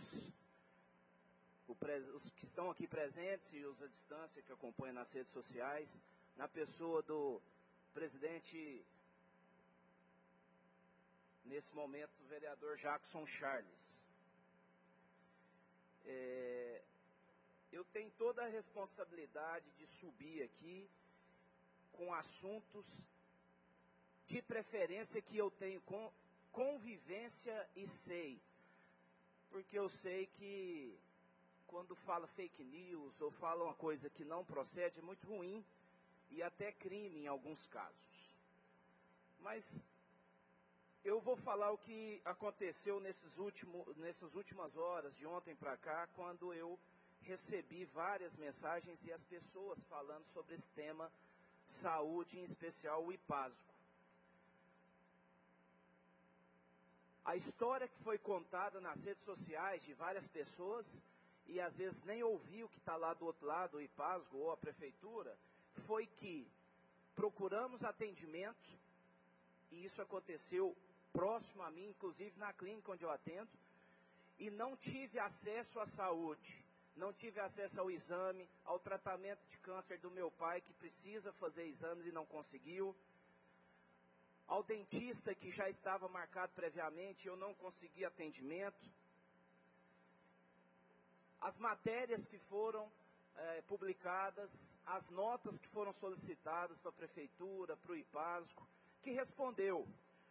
os que estão aqui presentes e os à distância que acompanham nas redes sociais, na pessoa do presidente, nesse momento, o vereador Jackson Charles. É, eu tenho toda a responsabilidade de subir aqui com assuntos de preferência que eu tenho com convivência e sei, porque eu sei que quando fala fake news ou fala uma coisa que não procede, é muito ruim e até crime em alguns casos. Mas eu vou falar o que aconteceu nesses últimos, nessas últimas horas, de ontem para cá, quando eu recebi várias mensagens e as pessoas falando sobre esse tema saúde, em especial o IPASGO. A história que foi contada nas redes sociais de várias pessoas, e às vezes nem ouvi o que está lá do outro lado, o IPASGO ou a prefeitura, foi que procuramos atendimento, e isso aconteceu próximo a mim, inclusive na clínica onde eu atendo, e não tive acesso à saúde, não tive acesso ao exame, ao tratamento de câncer do meu pai, que precisa fazer exames e não conseguiu, ao dentista que já estava marcado previamente, eu não consegui atendimento. As matérias que foram é, publicadas as notas que foram solicitadas para a Prefeitura, para o IPASGO, que respondeu.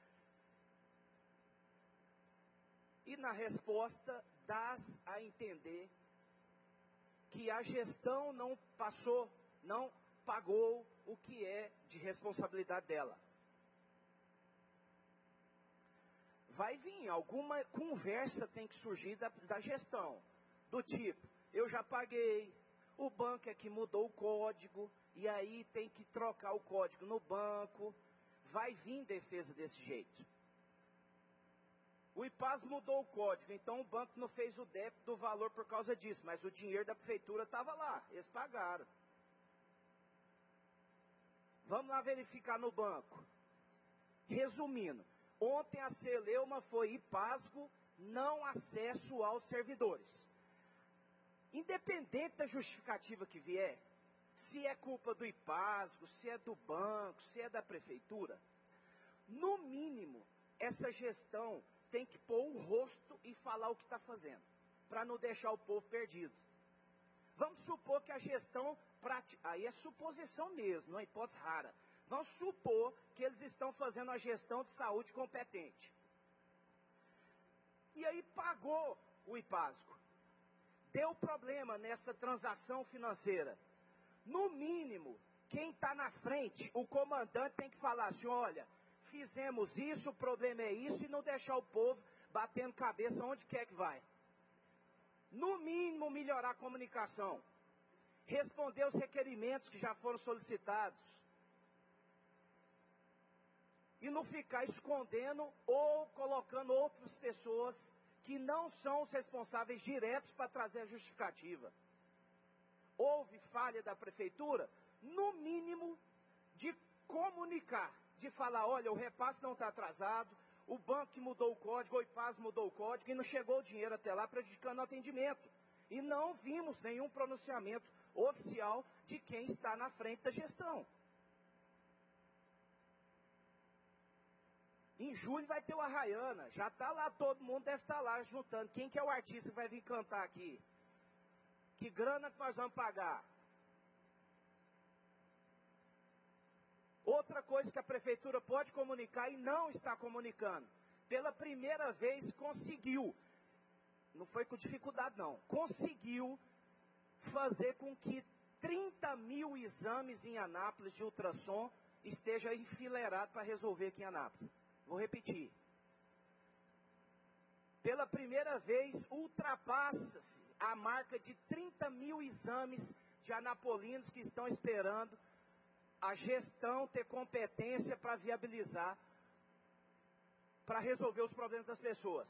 E na resposta dá a entender que a gestão não passou, não pagou o que é de responsabilidade dela. Vai vir, alguma conversa tem que surgir da, da gestão, do tipo, eu já paguei, o banco é que mudou o código, e aí tem que trocar o código no banco, vai vir defesa desse jeito. O IPASGO mudou o código, então o banco não fez o débito do valor por causa disso, mas o dinheiro da prefeitura estava lá, eles pagaram. Vamos lá verificar no banco. Resumindo, ontem a celeuma foi IPASGO, não acesso aos servidores. Independente da justificativa que vier, se é culpa do IPASGO, se é do banco, se é da prefeitura, no mínimo, essa gestão tem que pôr o rosto e falar o que está fazendo, para não deixar o povo perdido. Vamos supor que a gestão, aí é suposição mesmo, não é hipótese rara. Vamos supor que eles estão fazendo a gestão de saúde competente. E aí pagou o IPASGO. Deu problema nessa transação financeira. No mínimo, quem está na frente, o comandante tem que falar assim, olha, fizemos isso, o problema é isso, e não deixar o povo batendo cabeça onde quer que vai. No mínimo, melhorar a comunicação. Responder os requerimentos que já foram solicitados. E não ficar escondendo ou colocando outras pessoas que não são os responsáveis diretos para trazer a justificativa. Houve falha da prefeitura, no mínimo, de comunicar, de falar, olha, o repasse não está atrasado, o banco que mudou o código, o IPASGO mudou o código, e não chegou o dinheiro até lá, prejudicando o atendimento. E não vimos nenhum pronunciamento oficial de quem está na frente da gestão. Em julho vai ter o Arraiana, já está lá, todo mundo deve estar lá juntando. Quem que é o artista que vai vir cantar aqui? Que grana que nós vamos pagar? Outra coisa que a prefeitura pode comunicar e não está comunicando. Pela primeira vez conseguiu, não foi com dificuldade não, conseguiu fazer com que trinta mil exames em Anápolis de ultrassom esteja enfileirado para resolver aqui em Anápolis. Vou repetir. Pela primeira vez ultrapassa-se a marca de trinta mil exames de anapolinos que estão esperando a gestão ter competência para viabilizar, para resolver os problemas das pessoas.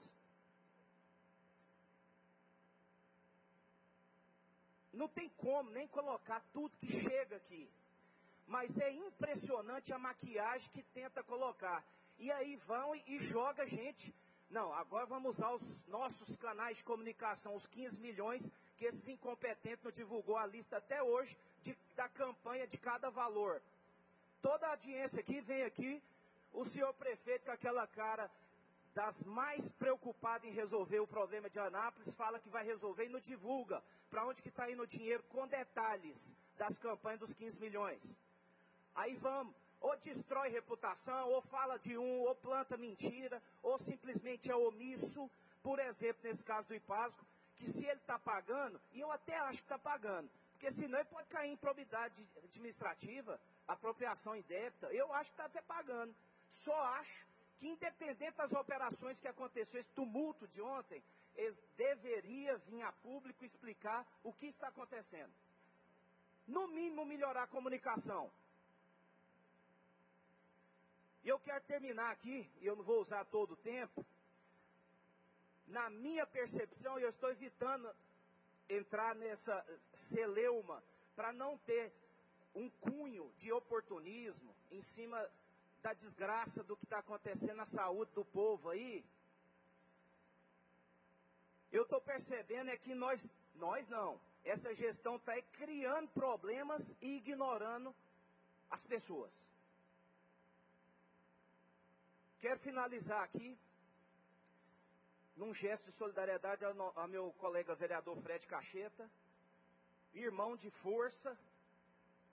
Não tem como nem colocar tudo que chega aqui. Mas é impressionante a maquiagem que tenta colocar. E aí vão e, e joga gente. Não, agora vamos usar os nossos canais de comunicação, os quinze milhões, que esses incompetentes não divulgou a lista até hoje de, da campanha de cada valor. Toda a audiência aqui vem aqui, o senhor prefeito com aquela cara das mais preocupadas em resolver o problema de Anápolis, fala que vai resolver e não divulga para onde que está indo o dinheiro com detalhes das campanhas dos quinze milhões. Aí vamos, ou destrói reputação, ou fala de um, ou planta mentira, ou simplesmente é omisso. Por exemplo, nesse caso do IPASGO, que se ele está pagando, e eu até acho que está pagando, porque senão ele pode cair em improbidade administrativa, apropriação indébita, eu acho que está até pagando. Só acho que independente das operações que aconteceu, esse tumulto de ontem, eles deveriam vir a público explicar o que está acontecendo. No mínimo melhorar a comunicação. E eu quero terminar aqui, e eu não vou usar todo o tempo, na minha percepção, e eu estou evitando entrar nessa celeuma, para não ter um cunho de oportunismo em cima da desgraça do que está acontecendo na saúde do povo aí. Eu estou percebendo é que nós, nós não, essa gestão está criando problemas e ignorando as pessoas. Quero finalizar aqui, num gesto de solidariedade ao, ao meu colega vereador Fred Cacheta, irmão de força,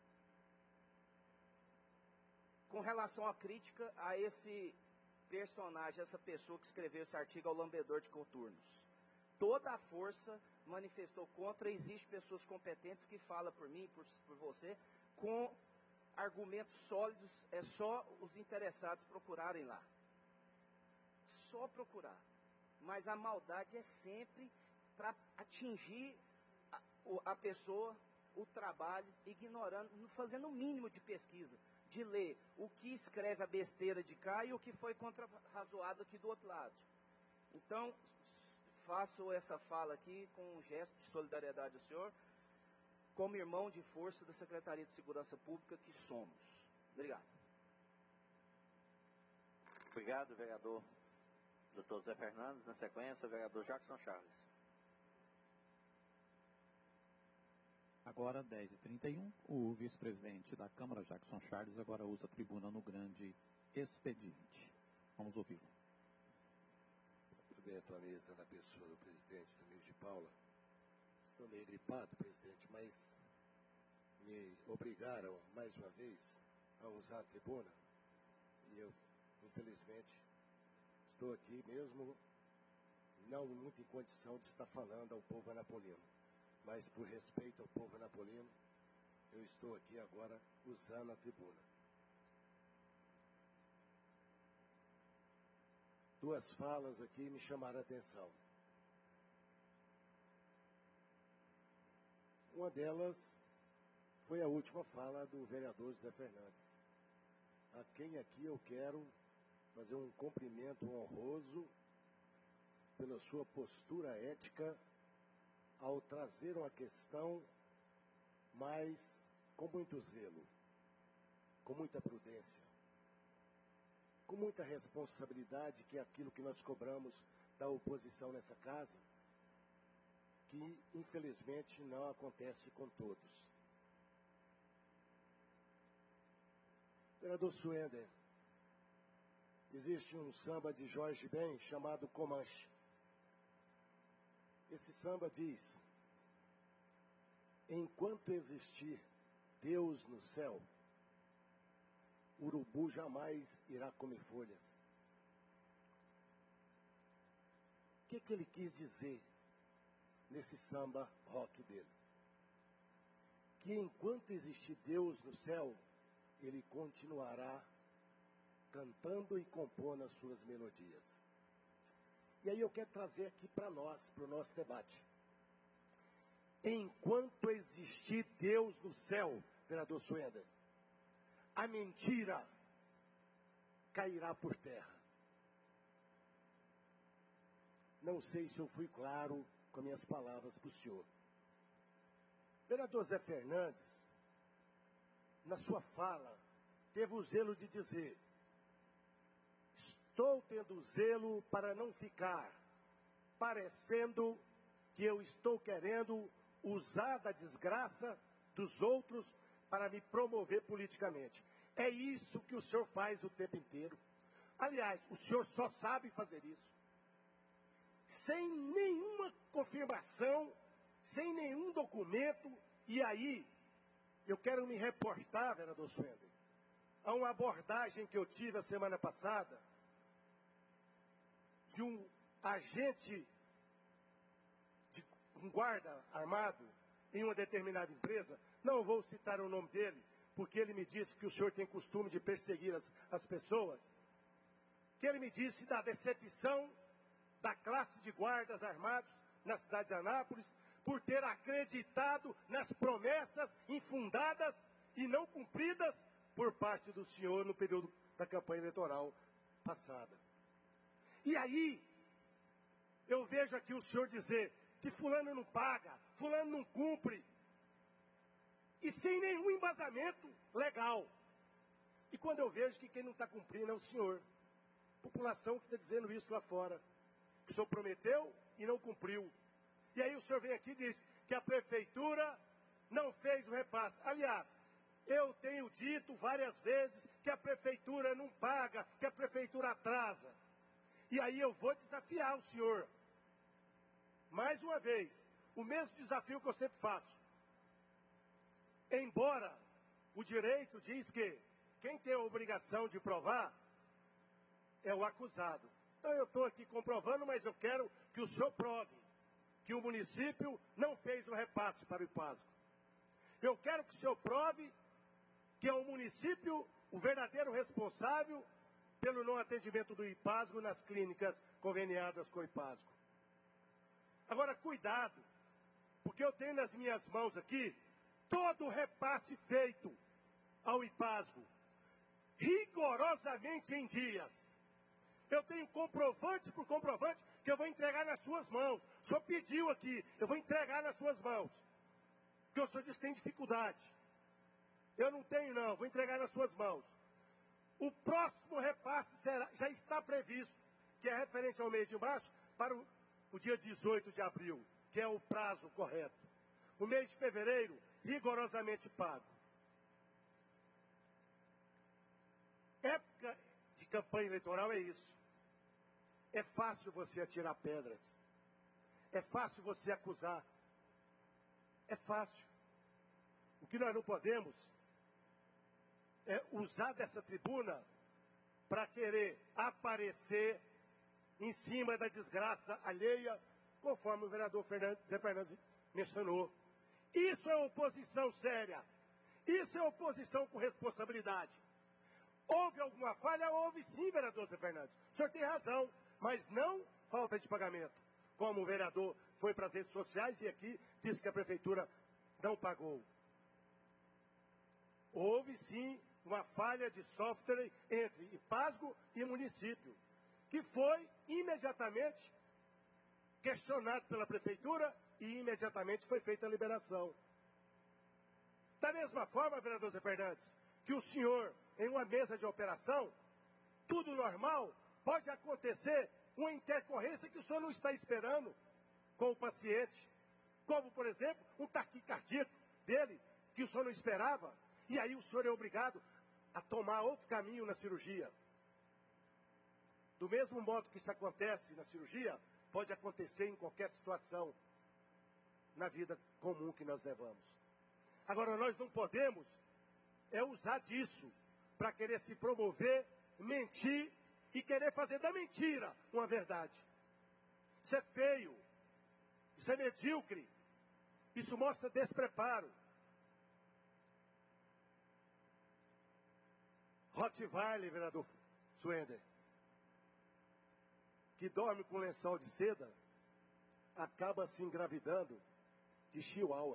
com relação à crítica a esse personagem, essa pessoa que escreveu esse artigo, ao lambedor de coturnos. Toda a força manifestou contra, existem pessoas competentes que falam por mim, por, por você, com argumentos sólidos, é só os interessados procurarem lá. Só procurar. Mas a maldade é sempre para atingir a, a pessoa, o trabalho, ignorando, fazendo o mínimo de pesquisa, de ler o que escreve a besteira de cá e o que foi contrarrazoado aqui do outro lado. Então, faço essa fala aqui com um gesto de solidariedade ao senhor, como irmão de força da Secretaria de Segurança Pública que somos. Obrigado. Obrigado, vereador doutor Zé Fernandes. Na sequência, o vereador Jackson Charles. Agora, dez e trinta e um, o vice-presidente da Câmara, Jackson Charles, agora usa a tribuna no grande expediente. Vamos ouvi-lo. Cumprimento a mesa na pessoa do presidente Domingos de Paula. Estou meio gripado, presidente, mas me obrigaram mais uma vez a usar a tribuna e eu, infelizmente, estou aqui mesmo não muito em condição de estar falando ao povo anapolino, mas por respeito ao povo anapolino, eu estou aqui agora usando a tribuna. Duas falas aqui me chamaram a atenção. Uma delas foi a última fala do vereador José Fernandes, a quem aqui eu quero fazer um cumprimento honroso pela sua postura ética ao trazer uma questão, mas com muito zelo, com muita prudência, com muita responsabilidade, que é aquilo que nós cobramos da oposição nessa casa, que infelizmente não acontece com todos. Vereador Suender, existe um samba de Jorge Ben chamado Comanche. Esse samba diz: enquanto existir Deus no céu, urubu jamais irá comer folhas. O que, que ele quis dizer nesse samba rock dele? Que enquanto existir Deus no céu, ele continuará cantando e compondo as suas melodias. E aí eu quero trazer aqui para nós, para o nosso debate. Enquanto existir Deus no céu, vereador Suender, a mentira cairá por terra. Não sei se eu fui claro com minhas palavras para o senhor. Vereador Zé Fernandes, na sua fala, teve o zelo de dizer: estou tendo zelo para não ficar parecendo que eu estou querendo usar da desgraça dos outros para me promover politicamente. É isso que o senhor faz o tempo inteiro. Aliás, o senhor só sabe fazer isso. Sem nenhuma confirmação, sem nenhum documento. E aí, eu quero me reportar, vereador Suender, a uma abordagem que eu tive a semana passada de um agente, de um guarda armado em uma determinada empresa. Não vou citar o nome dele, porque ele me disse que o senhor tem costume de perseguir as, as pessoas. Que ele me disse da decepção da classe de guardas armados na cidade de Anápolis, por ter acreditado nas promessas infundadas e não cumpridas por parte do senhor no período da campanha eleitoral passada. E aí, eu vejo aqui o senhor dizer que fulano não paga, fulano não cumpre, e sem nenhum embasamento legal. E quando eu vejo que quem não está cumprindo é o senhor, população que está dizendo isso lá fora, que o senhor prometeu e não cumpriu. E aí o senhor vem aqui e diz que a prefeitura não fez o repasse. Aliás, eu tenho dito várias vezes que a prefeitura não paga, que a prefeitura atrasa. E aí eu vou desafiar o senhor. Mais uma vez, o mesmo desafio que eu sempre faço. Embora o direito diz que quem tem a obrigação de provar é o acusado. Então eu estou aqui comprovando, mas eu quero que o senhor prove que o município não fez o repasse para o IPASGO. Eu quero que o senhor prove que é o município o verdadeiro responsável pelo não atendimento do IPASGO nas clínicas conveniadas com o IPASGO. Agora, cuidado, porque eu tenho nas minhas mãos aqui todo o repasse feito ao IPASGO, rigorosamente em dias. Eu tenho comprovante por comprovante que eu vou entregar nas suas mãos. O senhor pediu aqui, eu vou entregar nas suas mãos. Porque o senhor disse que tem dificuldade. Eu não tenho não, vou entregar nas suas mãos. O próximo repasse será, já está previsto, que é referência ao mês de março, para o, o dia dezoito de abril, que é o prazo correto. O mês de fevereiro, rigorosamente pago. Época de campanha eleitoral é isso. É fácil você atirar pedras. É fácil você acusar. É fácil. O que nós não podemos é usar dessa tribuna para querer aparecer em cima da desgraça alheia, conforme o vereador Fernandes, Zé Fernandes mencionou. Isso é oposição séria. Isso é oposição com responsabilidade. Houve alguma falha? Houve sim, vereador Zé Fernandes. O senhor tem razão, mas não falta de pagamento. Como o vereador foi para as redes sociais e aqui disse que a prefeitura não pagou. Houve sim uma falha de software entre IPASGO e município, que foi imediatamente questionado pela prefeitura e imediatamente foi feita a liberação. Da mesma forma, vereador Zé Fernandes, que o senhor, em uma mesa de operação, tudo normal, pode acontecer uma intercorrência que o senhor não está esperando com o paciente. Como, por exemplo, um taquicardia dele, que o senhor não esperava. E aí o senhor é obrigado a tomar outro caminho na cirurgia. Do mesmo modo que isso acontece na cirurgia, pode acontecer em qualquer situação na vida comum que nós levamos. Agora, nós não podemos é usar disso para querer se promover, mentir e querer fazer da mentira uma verdade. Isso é feio. Isso é medíocre. Isso mostra despreparo. Rottweiler, vereador Suender, que dorme com lençol de seda, acaba se engravidando de Chihuahua.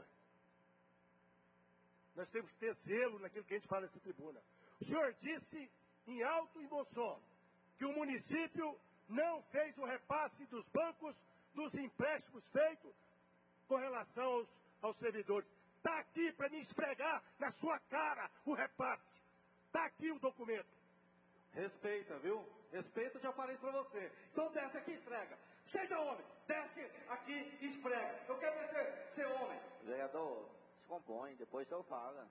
Nós temos que ter zelo naquilo que a gente fala nessa tribuna. O senhor disse em alto e bom som que o município não fez o repasse dos bancos dos empréstimos feitos com relação aos, aos servidores. Está aqui para me esfregar na sua cara o repasse. Está aqui o documento. Respeita, viu? Respeita, eu já falei para você. Então desce aqui e esfrega. Seja homem, desce aqui e esfrega. Eu quero ver ser, ser homem. Vereador, se compõe, depois eu falo.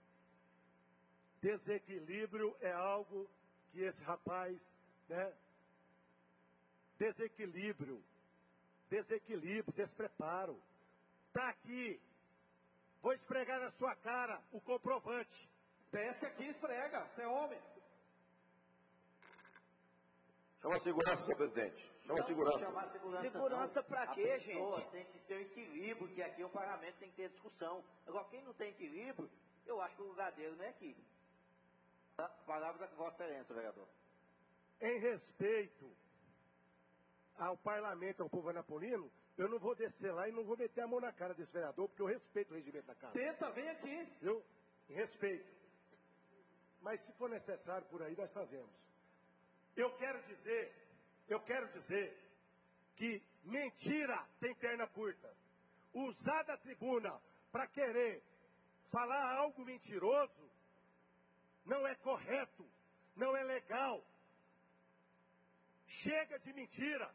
Desequilíbrio é algo que esse rapaz, né? Desequilíbrio. Desequilíbrio, despreparo. Está aqui. Vou esfregar na sua cara o comprovante. Desce aqui e esfrega, você é homem. Chama a segurança, senhor presidente. Chama a segurança. Chamar segurança, segurança para quê, a gente? Tem que ter equilíbrio, que aqui o parlamento tem que ter discussão. Agora, quem não tem equilíbrio, eu acho que o lugar dele não é aqui. A palavra da Vossa Excelência, vereador. Em respeito ao parlamento, ao povo anapolino, eu não vou descer lá e não vou meter a mão na cara desse vereador, porque eu respeito o regimento da Casa. Tenta, vem aqui. Viu? Em respeito. Mas se for necessário por aí, nós fazemos. Eu quero dizer, eu quero dizer que mentira tem perna curta. Usar da tribuna para querer falar algo mentiroso não é correto, não é legal. Chega de mentira.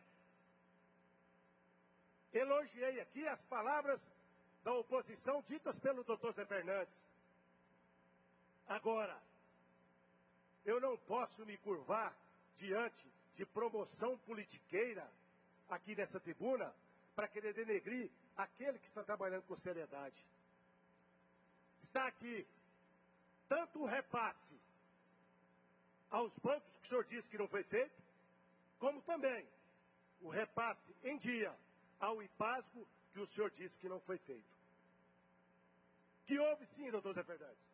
Elogiei aqui as palavras da oposição ditas pelo doutor Zé Fernandes. Agora, eu não posso me curvar diante de promoção politiqueira aqui nessa tribuna para querer denegrir aquele que está trabalhando com seriedade. Está aqui tanto o repasse aos bancos que o senhor disse que não foi feito, como também o repasse em dia ao IPASGO que o senhor disse que não foi feito. Que houve sim, doutor Zé Fernandes,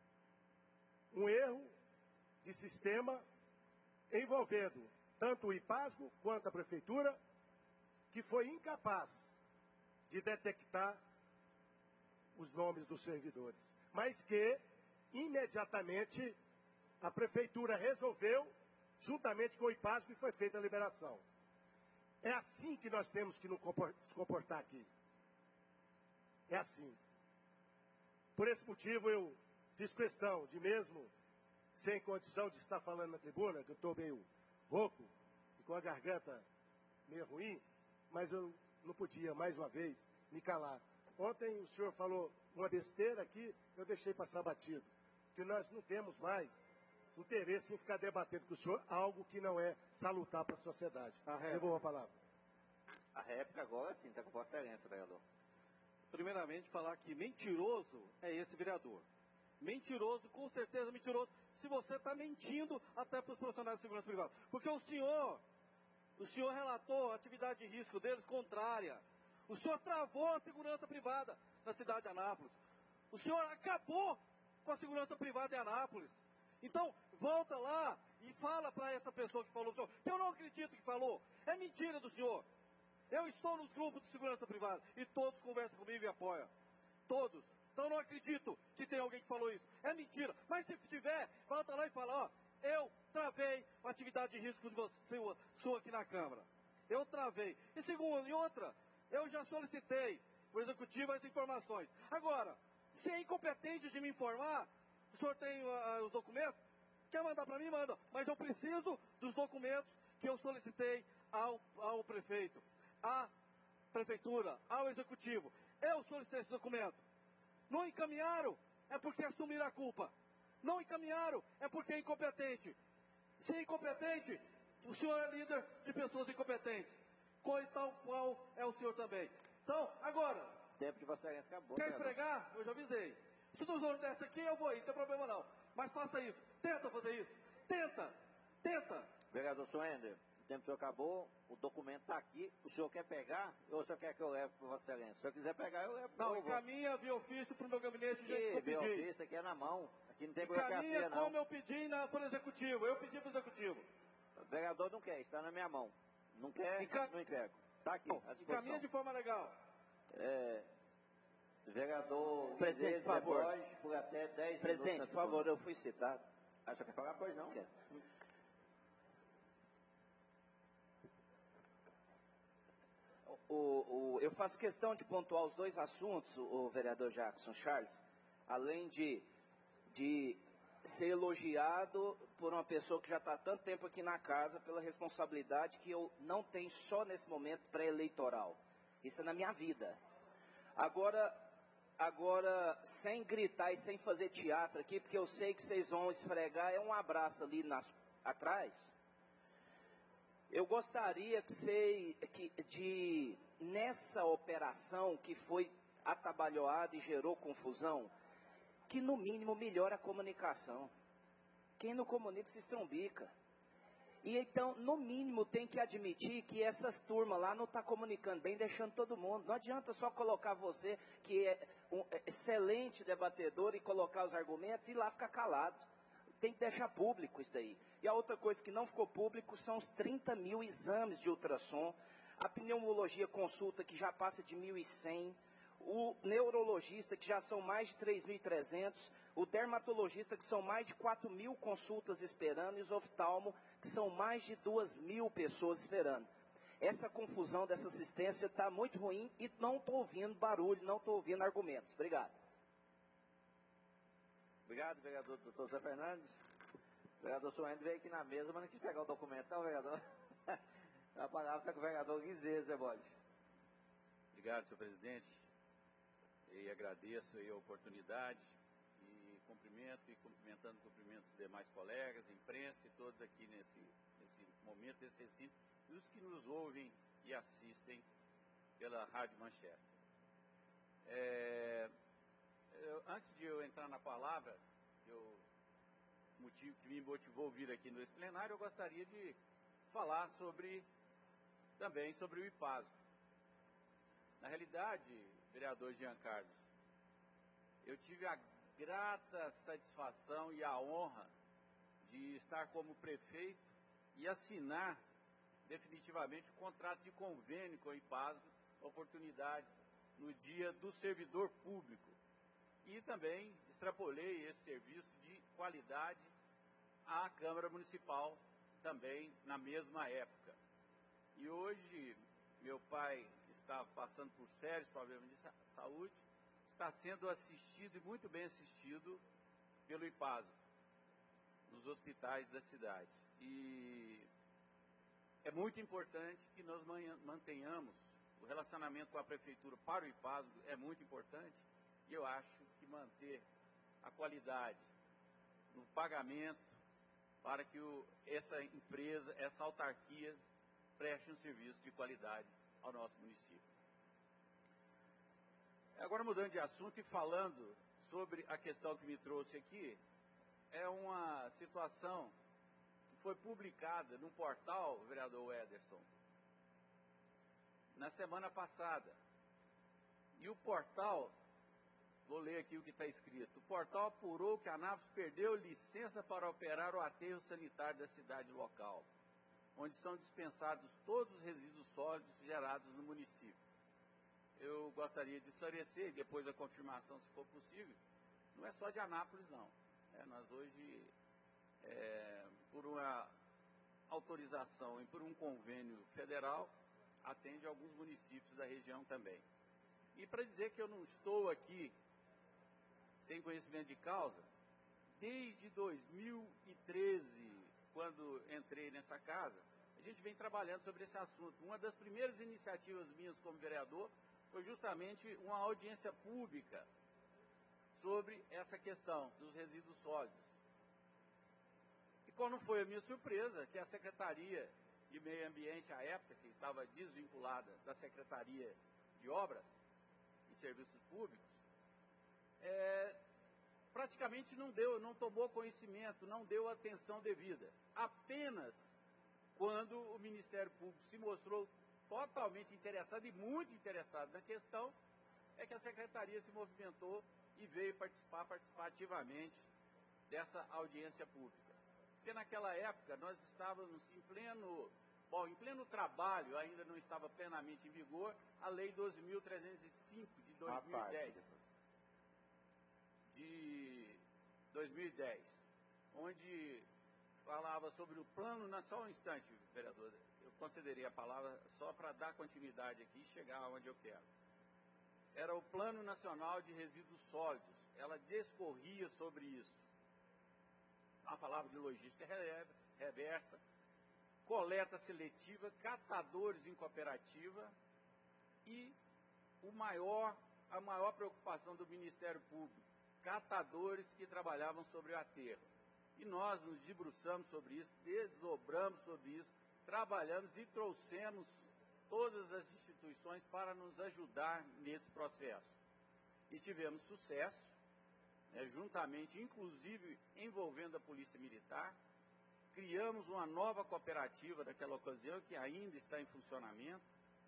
um erro de sistema envolvendo tanto o IPASGO quanto a Prefeitura, que foi incapaz de detectar os nomes dos servidores, mas que imediatamente a Prefeitura resolveu, juntamente com o IPASGO, e foi feita a liberação. É assim que nós temos que nos comportar aqui. É assim. Por esse motivo eu fiz questão de, mesmo sem condição de estar falando na tribuna, que eu estou meio rouco e com a garganta meio ruim, mas eu não podia, mais uma vez, me calar. Ontem o senhor falou uma besteira aqui, eu deixei passar batido, que nós não temos mais interesse em ficar debatendo com o senhor algo que não é salutar para a sociedade. Devolvo a palavra. A réplica agora sim, está com Vossa Excelência, vereador. Primeiramente, falar que mentiroso é esse vereador. Mentiroso, com certeza mentiroso, se você está mentindo até para os profissionais de segurança privada. Porque o senhor, o senhor relatou a atividade de risco deles contrária. O senhor travou a segurança privada na cidade de Anápolis. O senhor acabou com a segurança privada em Anápolis. Então, volta lá e fala para essa pessoa que falou, senhor, que eu não acredito que falou. É mentira do senhor. Eu estou nos grupos de segurança privada e todos conversam comigo e apoiam. Todos. Então, não acredito que tem alguém que falou isso. É mentira. Mas se tiver, volta lá e fala, ó, eu travei a atividade de risco de você, sua, sua aqui na Câmara. Eu travei. E segundo, e outra, eu já solicitei o Executivo as informações. Agora, se é incompetente de me informar, o senhor tem uh, os documentos? Quer mandar para mim? Manda. Mas eu preciso dos documentos que eu solicitei ao, ao prefeito, à Prefeitura, ao Executivo. Eu solicitei esse documento. Não encaminharam, é porque assumiram a culpa. Não encaminharam, é porque é incompetente. Se é incompetente, o senhor é líder de pessoas incompetentes. Coisa tal qual é o senhor também. Então, agora, tempo de Vossa Excelência acabou. Quer esfregar? Eu já avisei. Se o senhor desce aqui, eu vou ir, não tem problema não. Mas faça isso. Tenta fazer isso. Tenta. Tenta. Vereador Suender, o tempo do senhor acabou, o documento está aqui. O senhor quer pegar ou o senhor quer que eu leve para Vossa Excelência? Se o senhor quiser pegar, eu levo. Não, encaminha via ofício para o meu gabinete de jeito que eu pedi. Via ofício aqui é na mão. Aqui não tem burocracia, não. Como eu pedi na, para o Executivo. Eu pedi para o Executivo. O vereador não quer, está na minha mão. Não quer, Enca... não entrego. Está aqui, à disposição. Encaminha de forma legal. É... Vereador... Presidente, por favor. Borges, por até dez Presidente, por favor, eu fui citado. Ah, só quer falar? Pois não. Quer. O, o, eu faço questão de pontuar os dois assuntos, o, o vereador Jackson Charles, além de, de ser elogiado por uma pessoa que já está há tanto tempo aqui na casa pela responsabilidade que eu não tenho só nesse momento pré-eleitoral. Isso é na minha vida. Agora, agora, sem gritar e sem fazer teatro aqui, porque eu sei que vocês vão esfregar, é um abraço ali nas, atrás. Eu gostaria que, sei, que de, nessa operação que foi atabalhoada e gerou confusão, que no mínimo melhore a comunicação. Quem não comunica se estrombica. E então, no mínimo, tem que admitir que essas turmas lá não estão tá comunicando bem, deixando todo mundo. Não adianta só colocar você, que é um excelente debatedor, e colocar os argumentos e lá ficar calado. Tem que deixar público isso daí. E a outra coisa que não ficou público são os trinta mil exames de ultrassom, a pneumologia consulta que já passa de mil e cem, o neurologista que já são mais de três mil e trezentos, o dermatologista que são mais de quatro mil consultas esperando, e os oftalmo que são mais de duas mil pessoas esperando. Essa confusão dessa assistência está muito ruim e não estou ouvindo barulho, não estou ouvindo argumentos. Obrigado. Obrigado, vereador doutor Zé Fernandes. O vereador Suende veio aqui na mesa, mas não quis pegar o documento, não, vereador. A palavra está com o vereador Guizê, Zé Borges. Obrigado, senhor presidente. E agradeço aí a oportunidade e cumprimento e cumprimentando cumprimentos dos demais colegas, imprensa e todos aqui nesse, nesse momento, nesse recinto, e os que nos ouvem e assistem pela Rádio Manchester. É... Eu, antes de eu entrar na palavra, eu motivo que me motivou a vir aqui nesse plenário, eu gostaria de falar sobre, também sobre o IPASGO. Na realidade, vereador Jean Carlos, eu tive a grata satisfação e a honra de estar como prefeito e assinar definitivamente o contrato de convênio com o IPASGO, oportunidade no dia do servidor público. E também extrapolei esse serviço de qualidade à Câmara Municipal, também na mesma época. E hoje, meu pai está passando por sérios problemas de saúde, está sendo assistido e muito bem assistido pelo IPASGO, nos hospitais da cidade. E é muito importante que nós mantenhamos o relacionamento com a Prefeitura para o IPASGO, é muito importante, e eu acho que manter a qualidade no pagamento para que o, essa empresa, essa autarquia, preste um serviço de qualidade ao nosso município. Agora, mudando de assunto e falando sobre a questão que me trouxe aqui, é uma situação que foi publicada no portal, vereador Ederson, na semana passada. E o portal, vou ler aqui o que está escrito, o portal apurou que a Anápolis perdeu licença para operar o aterro sanitário da cidade local, onde são dispensados todos os resíduos sólidos gerados no município. Eu gostaria de esclarecer, depois da confirmação, se for possível, não é só de Anápolis, não. É, nós hoje, é, por uma autorização e por um convênio federal, atende alguns municípios da região também. E para dizer que eu não estou aqui sem conhecimento de causa, desde dois mil e treze, quando entrei nessa casa, a gente vem trabalhando sobre esse assunto. Uma das primeiras iniciativas minhas como vereador foi justamente uma audiência pública sobre essa questão dos resíduos sólidos. E qual não foi a minha surpresa, que a Secretaria de Meio Ambiente, à época, que estava desvinculada da Secretaria de Obras e Serviços Públicos, é, praticamente não deu, não tomou conhecimento, não deu atenção devida. Apenas quando o Ministério Público se mostrou totalmente interessado e muito interessado na questão, é que a Secretaria se movimentou e veio participar, participar ativamente dessa audiência pública. Porque naquela época nós estávamos em pleno, bom, em pleno trabalho, ainda não estava plenamente em vigor, a Lei doze mil trezentos e cinco de dois mil e dez. De dois mil e dez, onde falava sobre o plano, na só um instante, vereador, eu concederei a palavra só para dar continuidade aqui e chegar aonde eu quero. Era o Plano Nacional de Resíduos Sólidos, ela discorria sobre isso. A palavra de logística reversa, coleta seletiva, catadores em cooperativa e o maior, a maior preocupação do Ministério Público, catadores que trabalhavam sobre o aterro. E nós nos debruçamos sobre isso, desdobramos sobre isso, trabalhamos e trouxemos todas as instituições para nos ajudar nesse processo. E tivemos sucesso, né, juntamente, inclusive envolvendo a Polícia Militar. Criamos uma nova cooperativa daquela ocasião, que ainda está em funcionamento.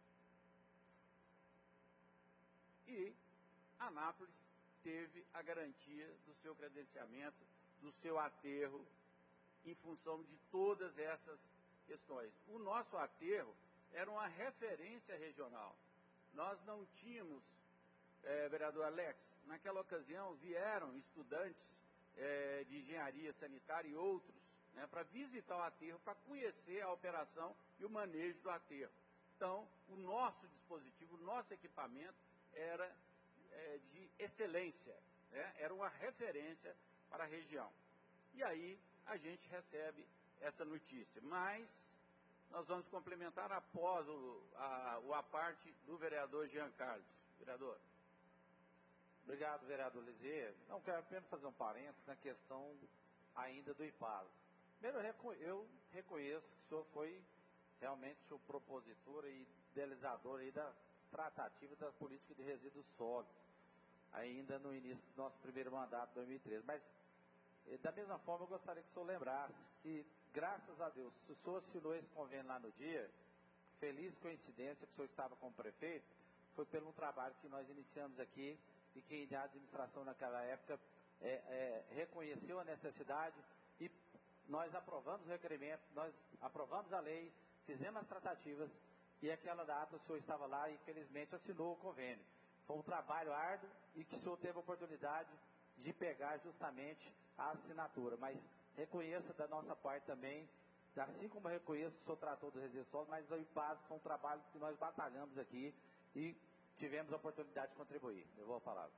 E Anápolis teve a garantia do seu credenciamento, do seu aterro, em função de todas essas questões. O nosso aterro era uma referência regional. Nós não tínhamos, é, vereador Alex, naquela ocasião vieram estudantes é, de engenharia sanitária e outros, né, para visitar o aterro, para conhecer a operação e o manejo do aterro. Então, o nosso dispositivo, o nosso equipamento era é, de excelência, né, era uma referência para a região. E aí a gente recebe essa notícia. Mas nós vamos complementar após o, a, o a parte do vereador Jean Carlos. Vereador. Obrigado, vereador Lisier. Não, quero apenas fazer um parênteses na questão ainda do IPASGO. Primeiro, eu reconheço que o senhor foi realmente o propositor e idealizador aí da tratativa da política de resíduos sólidos, ainda no início do nosso primeiro mandato, dois mil e treze. Mas E, da mesma forma, eu gostaria que o senhor lembrasse que, graças a Deus, se o senhor assinou esse convênio lá no dia, feliz coincidência que o senhor estava como prefeito, foi pelo um trabalho que nós iniciamos aqui e que a administração naquela época é, é, reconheceu a necessidade e nós aprovamos o requerimento, nós aprovamos a lei, fizemos as tratativas e aquela data o senhor estava lá e infelizmente assinou o convênio. Foi um trabalho árduo e que o senhor teve a oportunidade de pegar justamente a assinatura, mas reconheça da nossa parte também, assim como eu reconheço que o senhor tratou do resíduo sólido, mas o IPAS foi um trabalho que nós batalhamos aqui e tivemos a oportunidade de contribuir. Eu vou falar.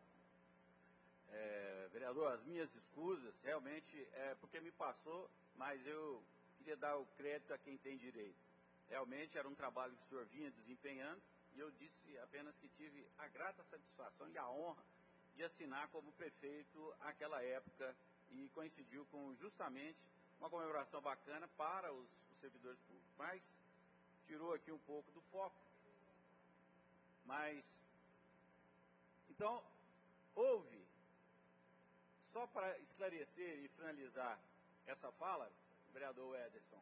É, vereador, as minhas escusas, realmente, é porque me passou, mas eu queria dar o crédito a quem tem direito. Realmente era um trabalho que o senhor vinha desempenhando e eu disse apenas que tive a grata satisfação e a honra de assinar como prefeito aquela época e coincidiu com justamente uma comemoração bacana para os, os servidores públicos. Mas tirou aqui um pouco do foco. Mas, então, houve, só para esclarecer e finalizar essa fala, vereador Ederson,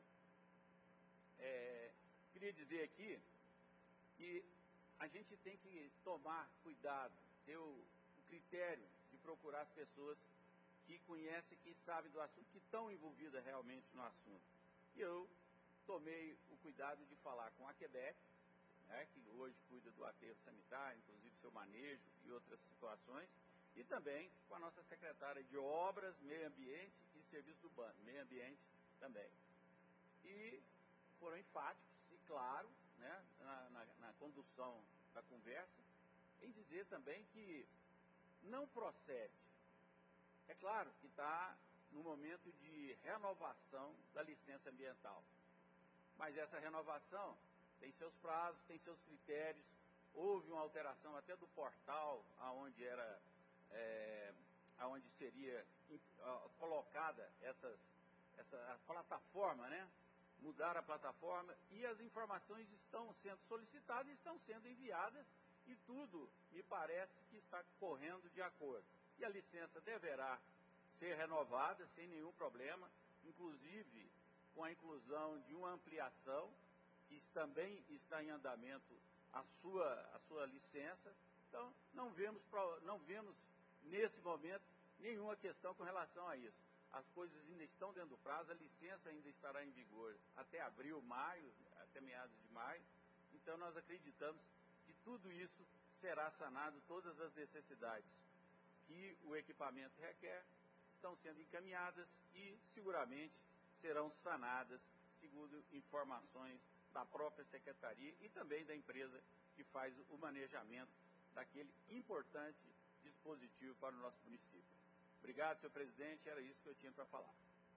é, queria dizer aqui que a gente tem que tomar cuidado, ter o, o critério de procurar as pessoas que conhecem, que sabem do assunto, que estão envolvidas realmente no assunto. E eu tomei o cuidado de falar com a Quebec, né, que hoje cuida do aterro sanitário, inclusive seu manejo e outras situações, e também com a nossa secretária de Obras, Meio Ambiente e Serviços Urbanos, Meio Ambiente também. E foram enfáticos e claro, né, na, na, na condução da conversa, em dizer também que não procede. É claro que está no momento de renovação da licença ambiental, mas essa renovação tem seus prazos, tem seus critérios. Houve uma alteração até do portal, aonde era, é, aonde seria uh, colocada essas, essa a plataforma, né? Mudar a plataforma e as informações estão sendo solicitadas, estão sendo enviadas e tudo me parece que está correndo de acordo. E a licença deverá ser renovada sem nenhum problema, inclusive com a inclusão de uma ampliação, que também está em andamento a sua, a sua licença. Então, não vemos, não vemos nesse momento nenhuma questão com relação a isso. As coisas ainda estão dentro do prazo, a licença ainda estará em vigor até abril, maio, até meados de maio. Então, nós acreditamos que tudo isso será sanado, todas as necessidades que o equipamento requer estão sendo encaminhadas e seguramente serão sanadas, segundo informações da própria secretaria e também da empresa que faz o manejamento daquele importante dispositivo para o nosso município. Obrigado, senhor presidente, era isso que eu tinha para falar.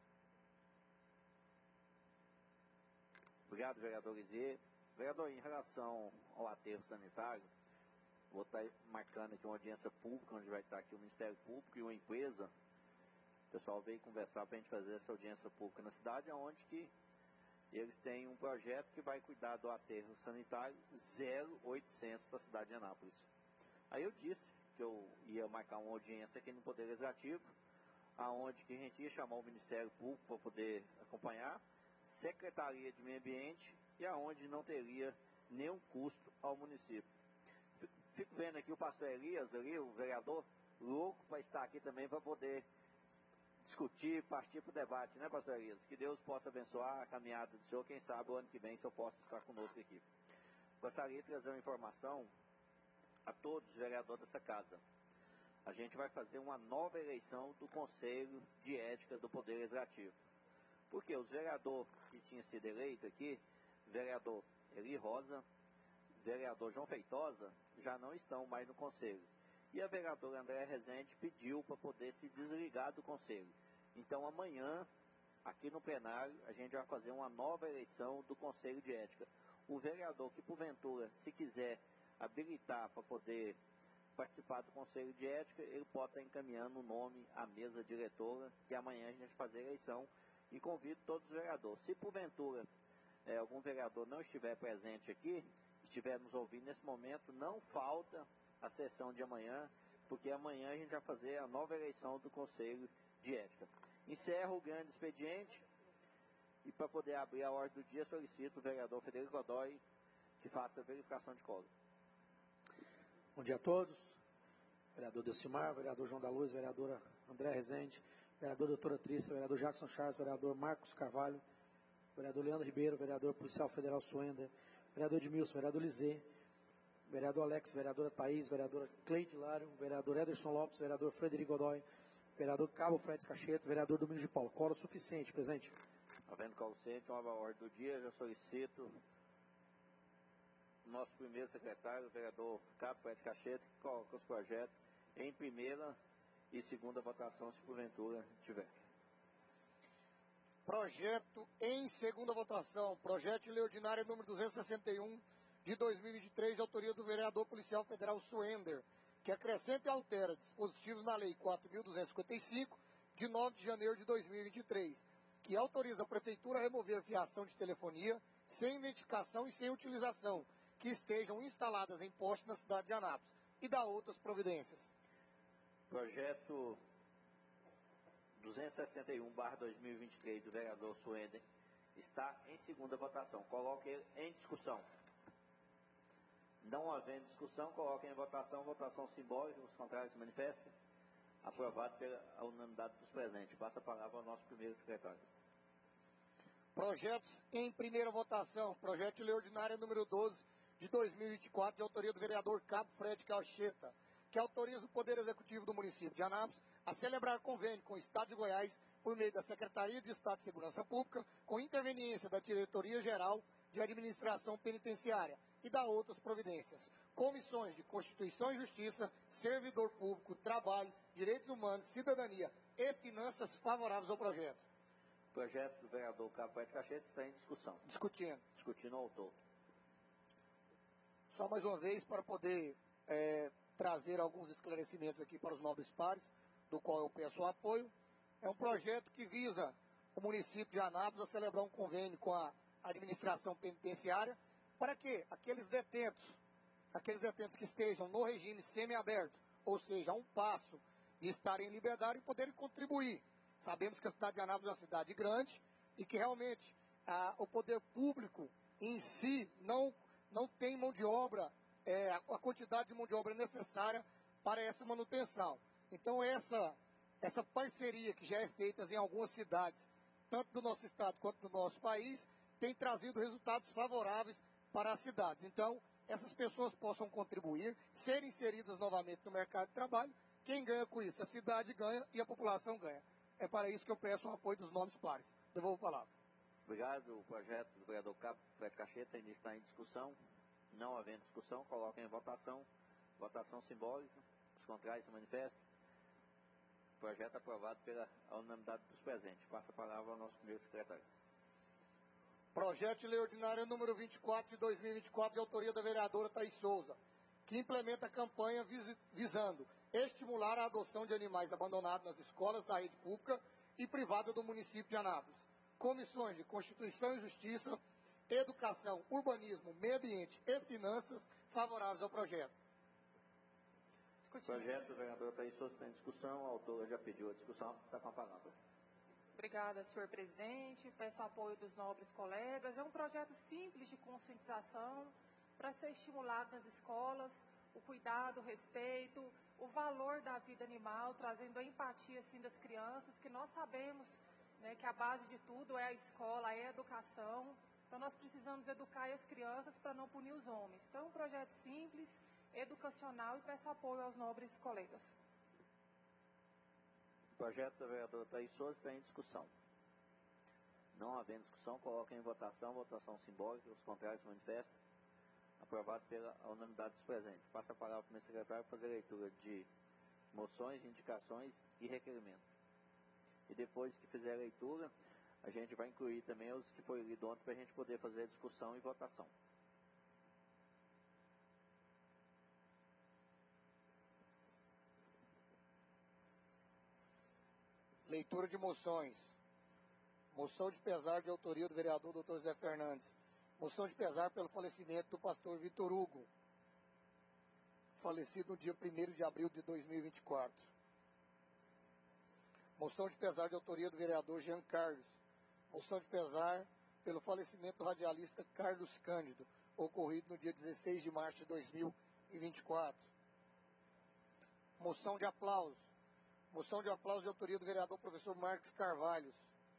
Obrigado, vereador Lisier. Vereador, em relação ao aterro sanitário, vou estar marcando aqui uma audiência pública, onde vai estar aqui o Ministério Público e uma empresa. O pessoal veio conversar para a gente fazer essa audiência pública na cidade, onde que eles têm um projeto que vai cuidar do aterro sanitário zero oitocentos para a cidade de Anápolis. Aí eu disse que eu ia marcar uma audiência aqui no Poder Legislativo, aonde que a gente ia chamar o Ministério Público para poder acompanhar, Secretaria de Meio Ambiente, e aonde não teria nenhum custo ao município. Fico vendo aqui o pastor Elias, ali, o vereador, louco para estar aqui também para poder discutir, partir para o debate, né, pastor Elias? Que Deus possa abençoar a caminhada do senhor, quem sabe o ano que vem o senhor possa estar conosco aqui. Gostaria de trazer uma informação a todos os vereadores dessa casa. A gente vai fazer uma nova eleição do Conselho de Ética do Poder Legislativo. Porque os vereadores que tinham sido eleitos aqui, vereador Eli Rosa, vereador João Feitosa, já não estão mais no Conselho. E a vereadora Andréa Rezende pediu para poder se desligar do Conselho. Então amanhã, aqui no plenário, a gente vai fazer uma nova eleição do Conselho de Ética. O vereador que porventura, se quiser habilitar para poder participar do Conselho de Ética, ele pode estar encaminhando o nome à mesa diretora, e amanhã a gente vai fazer a eleição, e convido todos os vereadores. Se porventura é, algum vereador não estiver presente aqui, estiver nos ouvindo nesse momento, não falta a sessão de amanhã, porque amanhã a gente vai fazer a nova eleição do Conselho de Ética. Encerro o grande expediente e para poder abrir a ordem do dia solicito o vereador Frederico Godoy que faça a verificação de quórum. Bom dia a todos. Vereador Delcimar, vereador João da Luz, vereadora André Rezende, vereador doutora Trícia, vereador Jackson Charles, vereador Marcos Carvalho, vereador Leandro Ribeiro, vereador policial federal Suender, vereador Edmilson, vereador Lizê, vereador Alex, vereadora Thaís, vereadora Cleide Lário, vereador Ederson Lopes, vereador Frederico Godoy, vereador Cabo Fred Cacheto, vereador Domingos de Paulo. Quórum suficiente, presente. Havendo quórum suficiente, nova ordem do dia, já solicito o nosso primeiro secretário, o vereador Cabo Fred Cacheto, que coloca os projetos em primeira e segunda votação, se porventura tiver. Projeto em segunda votação. Projeto de lei ordinária número duzentos e sessenta e um de dois mil e vinte e três, de autoria do vereador policial federal Suender, que acrescenta e altera dispositivos na lei quatro mil duzentos e cinquenta e cinco, de nove de janeiro de dois mil e vinte e três, que autoriza a prefeitura a remover a fiação de telefonia sem identificação e sem utilização, que estejam instaladas em postes na cidade de Anápolis, e dá outras providências. Projeto duzentos e sessenta e um barra dois mil e vinte e três do vereador Suender está em segunda votação. Coloque ele em discussão. Não havendo discussão, coloque em votação. Votação simbólica. Os contrários se manifestem. Aprovado pela unanimidade dos presentes. Passa a palavra ao nosso primeiro secretário. Projetos em primeira votação. Projeto de lei ordinária número doze de dois mil e vinte e quatro, de autoria do vereador Cabo Fred Cacheta, que autoriza o Poder Executivo do município de Anápolis a celebrar convênio com o Estado de Goiás por meio da Secretaria de Estado de Segurança Pública, com interveniência da Diretoria Geral de Administração Penitenciária e da outras providências. Comissões de Constituição e Justiça, Servidor Público, Trabalho, Direitos Humanos, Cidadania e Finanças favoráveis ao projeto. O projeto do vereador Cabo Fred Cacheta está em discussão. Discutindo. Discutindo o autor. Só mais uma vez para poder é, trazer alguns esclarecimentos aqui para os nobres pares, do qual eu peço o apoio. É um projeto que visa o município de Anápolis a celebrar um convênio com a administração penitenciária para que aqueles detentos, aqueles detentos que estejam no regime semiaberto, ou seja, a um passo de estarem em liberdade, poderem contribuir. Sabemos que a cidade de Anápolis é uma cidade grande e que realmente a, o poder público em si não, não tem mão de obra, é, a quantidade de mão de obra necessária para essa manutenção. Então essa, essa parceria que já é feita em algumas cidades, tanto do nosso estado quanto do nosso país, tem trazido resultados favoráveis para as cidades. Então, essas pessoas possam contribuir, serem inseridas novamente no mercado de trabalho. Quem ganha com isso? A cidade ganha e a população ganha. É para isso que eu peço o apoio dos nobres pares. Devolvo a palavra. Obrigado. O projeto do vereador Cabo Fred Cacheta ainda está em discussão. Não havendo discussão, coloquem em votação. Votação simbólica. Os contrários se manifestam. Projeto aprovado pela unanimidade dos presentes. Passa a palavra ao nosso primeiro secretário. Projeto de lei ordinária número vinte e quatro de dois mil e vinte e quatro, de autoria da vereadora Thaís Souza, que implementa a campanha vis, visando estimular a adoção de animais abandonados nas escolas da rede pública e privada do município de Anápolis. Comissões de Constituição e Justiça, Educação, Urbanismo, Meio Ambiente e Finanças favoráveis ao projeto. O projeto do vereador Thaís Souza está em discussão. A autora já pediu a discussão. Está com a palavra. Obrigada, senhor presidente. Peço apoio dos nobres colegas. É um projeto simples de conscientização para ser estimulado nas escolas, o cuidado, o respeito, o valor da vida animal, trazendo a empatia assim, das crianças, que nós sabemos, né, que a base de tudo é a escola, é a educação. Então nós precisamos educar as crianças para não punir os homens. Então é um projeto simples, educacional, e peço apoio aos nobres colegas. O projeto da vereadora Thaís Souza está em discussão. Não havendo discussão, coloquem em votação. Votação simbólica. Os contrários se manifestam. Aprovado pela unanimidade dos presentes. Passa a palavra ao primeiro secretário para fazer a leitura de moções, indicações e requerimentos. E depois que fizer a leitura, a gente vai incluir também os que foram lidos ontem para a gente poder fazer a discussão e votação. Leitura de moções. Moção de pesar de autoria do vereador doutor Zé Fernandes. Moção de pesar pelo falecimento do pastor Vitor Hugo, falecido no dia primeiro de abril de dois mil e vinte e quatro. Moção de pesar de autoria do vereador Jean Carlos. Moção de pesar pelo falecimento do radialista Carlos Cândido, ocorrido no dia dezesseis de março de dois mil e vinte e quatro. Moção de aplauso. Moção de aplauso de autoria do vereador professor Marcos Carvalho,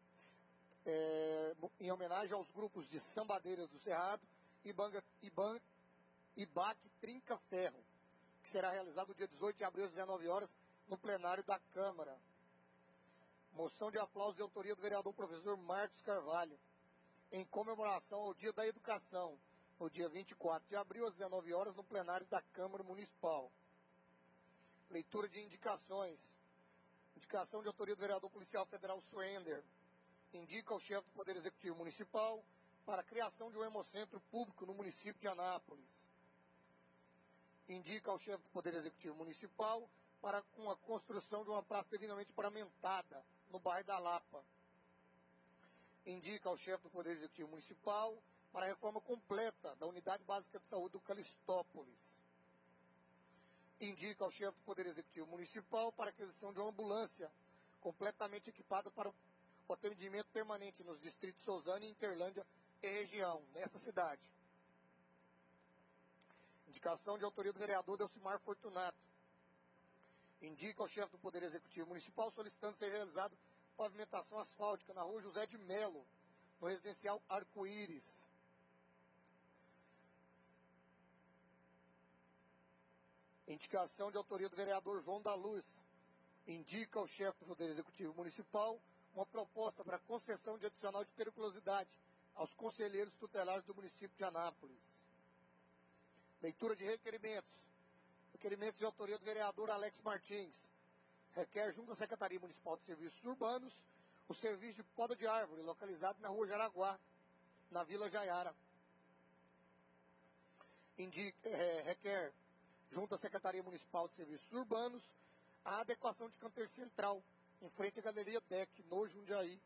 é, em homenagem aos grupos de Sambadeiras do Cerrado e Banga, Iban, Ibaque Trinca Ferro, que será realizado no dia dezoito de abril às dezenove horas no plenário da Câmara. Moção de aplauso de autoria do vereador professor Marcos Carvalho, em comemoração ao Dia da Educação, no dia vinte e quatro de abril às dezenove horas no plenário da Câmara Municipal. Leitura de indicações. Indicação de autoria do vereador policial federal Suender. Indica ao chefe do Poder Executivo Municipal para a criação de um hemocentro público no município de Anápolis. Indica ao chefe do Poder Executivo Municipal para com a construção de uma praça devidamente paramentada no bairro da Lapa. Indica ao chefe do Poder Executivo Municipal para a reforma completa da Unidade Básica de Saúde do Calistópolis. Indica ao chefe do Poder Executivo Municipal para a aquisição de uma ambulância completamente equipada para o atendimento permanente nos distritos Suzano e Interlândia e região, nessa cidade. Indicação de autoria do vereador Delcimar Fortunato. Indica ao chefe do Poder Executivo Municipal solicitando ser realizado pavimentação asfáltica na rua José de Melo, no residencial Arco-Íris. Indicação de autoria do vereador João da Luz. Indica ao chefe do Poder Executivo Municipal uma proposta para concessão de adicional de periculosidade aos conselheiros tutelares do município de Anápolis. Leitura de requerimentos. Requerimentos de autoria do vereador Alex Martins. Requer junto à Secretaria Municipal de Serviços Urbanos o serviço de poda de árvore, localizado na rua Jaraguá, na Vila Jaiara. Indica, é, requer junto à Secretaria Municipal de Serviços Urbanos a adequação de canteiro central, em frente à Galeria Beck, no Jundiaí.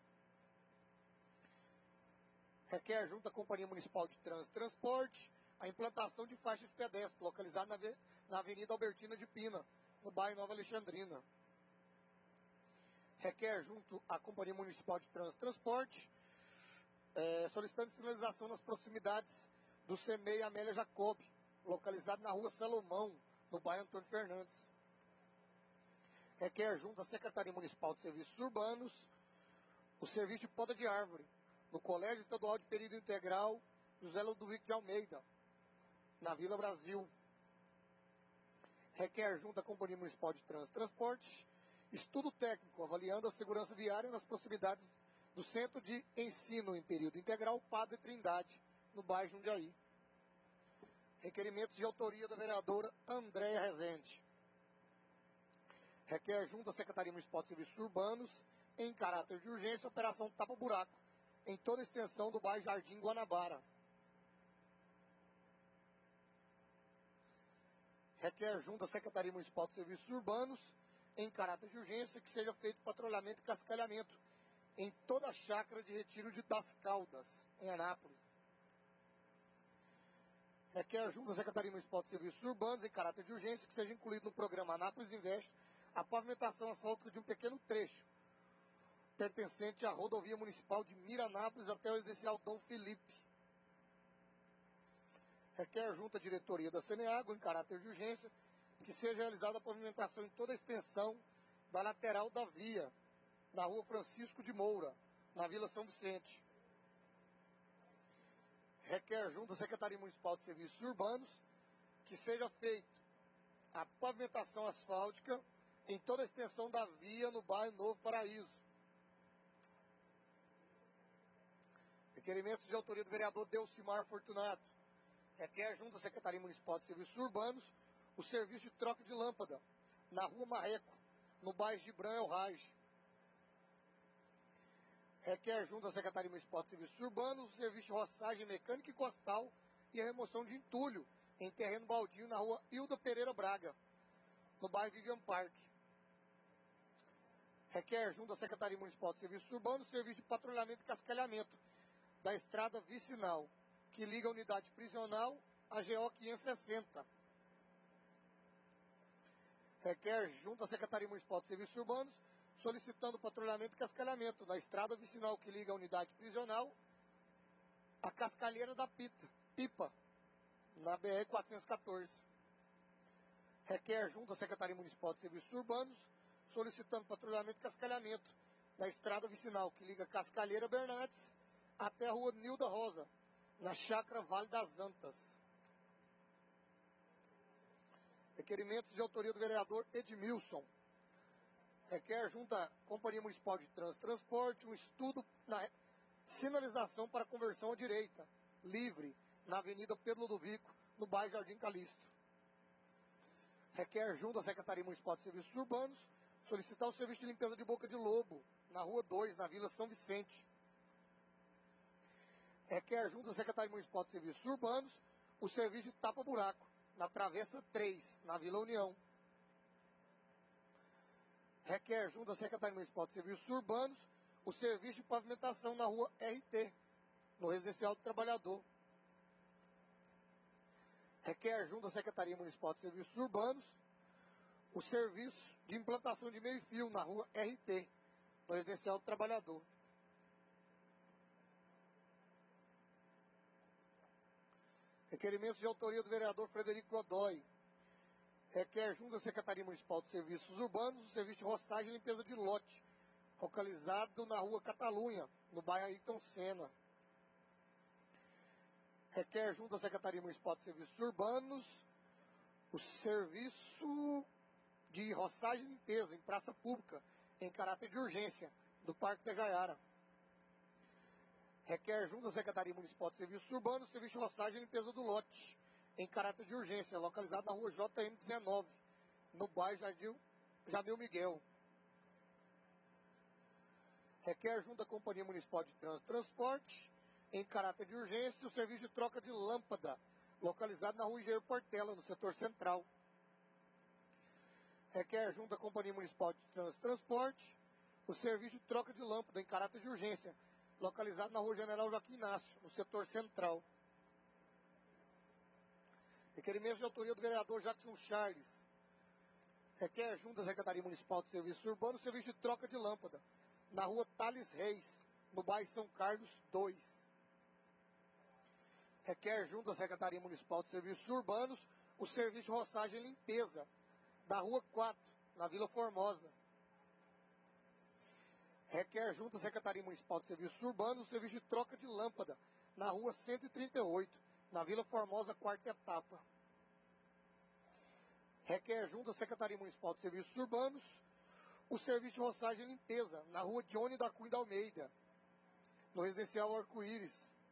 Requer junto à Companhia Municipal de Trânsito e Transporte a implantação de faixas de pedestre, localizada na, na Avenida Albertina de Pina, no bairro Nova Alexandrina. Requer junto à Companhia Municipal de Trânsito e Transporte é, solicitando sinalização nas proximidades do C M E I Amélia Jacob, localizado na rua Salomão, no bairro Antônio Fernandes. Requer junto à Secretaria Municipal de Serviços Urbanos o serviço de poda de árvore no Colégio Estadual de Período Integral José Ludovico de Almeida, na Vila Brasil. Requer junto à Companhia Municipal de Trânsito e Transporte estudo técnico avaliando a segurança viária nas proximidades do Centro de Ensino em Período Integral Padre Trindade, no bairro Jundiaí. Requerimentos de autoria da vereadora Andréia Rezende. Requer junto à Secretaria Municipal de Serviços Urbanos, em caráter de urgência, operação tapa-buraco, em toda a extensão do bairro Jardim Guanabara. Requer junto à Secretaria Municipal de Serviços Urbanos, em caráter de urgência, que seja feito patrulhamento e cascalhamento em toda a chácara de Retiro de das Caldas, em Anápolis. Requer junto à Secretaria Municipal de Serviços Urbanos, em caráter de urgência, que seja incluído no programa Anápolis Invest a pavimentação asfáltica de um pequeno trecho pertencente à rodovia municipal de Miranápolis até o residencial Dom Felipe. Requer junto à diretoria da Saneago, em caráter de urgência, que seja realizada a pavimentação em toda a extensão da lateral da via, na rua Francisco de Moura, na Vila São Vicente. Requer junto à Secretaria Municipal de Serviços Urbanos que seja feita a pavimentação asfáltica em toda a extensão da via no bairro Novo Paraíso. Requerimentos de autoria do vereador Delcimar Fortunato. Requer junto à Secretaria Municipal de Serviços Urbanos o serviço de troca de lâmpada na rua Marreco, no bairro Gibran El Raj. Requer junto à Secretaria Municipal de Serviços Urbanos o serviço de roçagem mecânica e costal e a remoção de entulho em terreno baldio na rua Hilda Pereira Braga, no bairro Vivian Park. Requer junto à Secretaria Municipal de Serviços Urbanos o serviço de patrulhamento e cascalhamento da estrada vicinal, que liga a unidade prisional à G O quinhentos e sessenta. Requer junto à Secretaria Municipal de Serviços Urbanos solicitando patrulhamento e cascalhamento na estrada vicinal que liga a unidade prisional à Cascalheira da Pita, Pipa, na B R quatrocentos e quatorze. Requer junto à Secretaria Municipal de Serviços Urbanos, solicitando patrulhamento e cascalhamento na estrada vicinal que liga Cascalheira Bernardes até a rua Nilda Rosa, na chácara Vale das Antas. Requerimentos de autoria do vereador Edmilson. Requer junto à Companhia Municipal de Trânsito e Transporte um estudo na sinalização para conversão à direita, livre, na Avenida Pedro Ludovico, no bairro Jardim Calixto. Requer junto à Secretaria Municipal de Serviços Urbanos solicitar o serviço de limpeza de boca de lobo, na Rua dois, na Vila São Vicente. Requer junto à Secretaria Municipal de Serviços Urbanos o serviço de tapa-buraco, na Travessa três, na Vila União. Requer junto à Secretaria Municipal de Serviços Urbanos o serviço de pavimentação na Rua R T, no Residencial do Trabalhador. Requer junto à Secretaria Municipal de Serviços Urbanos o serviço de implantação de meio-fio na Rua R T, no Residencial do Trabalhador. Requerimentos de autoria do vereador Frederico Godoy. Requer junto à Secretaria Municipal de Serviços Urbanos o serviço de roçagem e limpeza de lote, localizado na Rua Catalunha, no bairro Ayrton Senna. Requer junto à Secretaria Municipal de Serviços Urbanos o serviço de roçagem e limpeza em praça pública, em caráter de urgência, do Parque da Jaiara. Requer junto à Secretaria Municipal de Serviços Urbanos o serviço de roçagem e limpeza do lote, em caráter de urgência, localizado na Rua J M dezenove, no bairro Jardim Jamil Miguel. Requer junto à Companhia Municipal de Trânsito e Transporte, em caráter de urgência, o serviço de troca de lâmpada, localizado na Rua Engenheiro Portela, no setor central. Requer junto à Companhia Municipal de Trânsito e Transporte o serviço de troca de lâmpada, em caráter de urgência, localizado na Rua General Joaquim Inácio, no setor central. Requerimento de autoria do vereador Jackson Charles. Requer junto à Secretaria Municipal de Serviços Urbanos o serviço de troca de lâmpada, na Rua Thales Reis, no bairro São Carlos dois. Requer junto à Secretaria Municipal de Serviços Urbanos o serviço de roçagem e limpeza, da Rua quatro, na Vila Formosa. Requer junto à Secretaria Municipal de Serviços Urbanos o serviço de troca de lâmpada, na Rua cento e trinta e oito, na Vila Formosa, quarta etapa. Requer junto à Secretaria Municipal de Serviços Urbanos o serviço de roçagem e limpeza, na Rua Johnny da Cunha da Almeida, no Residencial Arco-Íris.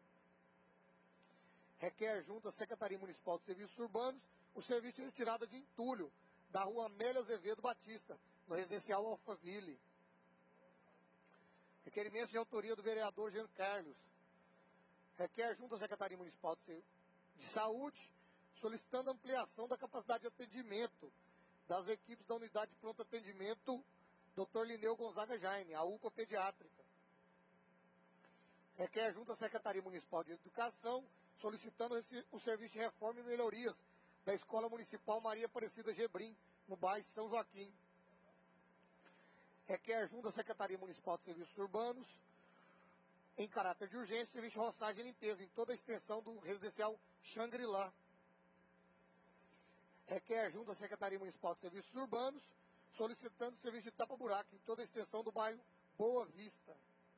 Requer junto à Secretaria Municipal de Serviços Urbanos o serviço de retirada de entulho, da Rua Amélia Azevedo Batista, no Residencial Alphaville. Requerimentos de autoria do vereador Jean Carlos. Requer junto à Secretaria Municipal de Saúde, solicitando ampliação da capacidade de atendimento das equipes da Unidade de Pronto Atendimento doutor Lineu Gonzaga Jaime, a U P A Pediátrica. Requer junto à Secretaria Municipal de Educação, solicitando o serviço de reforma e melhorias da Escola Municipal Maria Aparecida Gebrim, no bairro São Joaquim. Requer junto à Secretaria Municipal de Serviços Urbanos, em caráter de urgência, serviço de roçagem e limpeza em toda a extensão do residencial Xangri-Lá. Requer junto à Secretaria Municipal de Serviços Urbanos, solicitando o serviço de tapa-buraco em toda a extensão do bairro Boa Vista.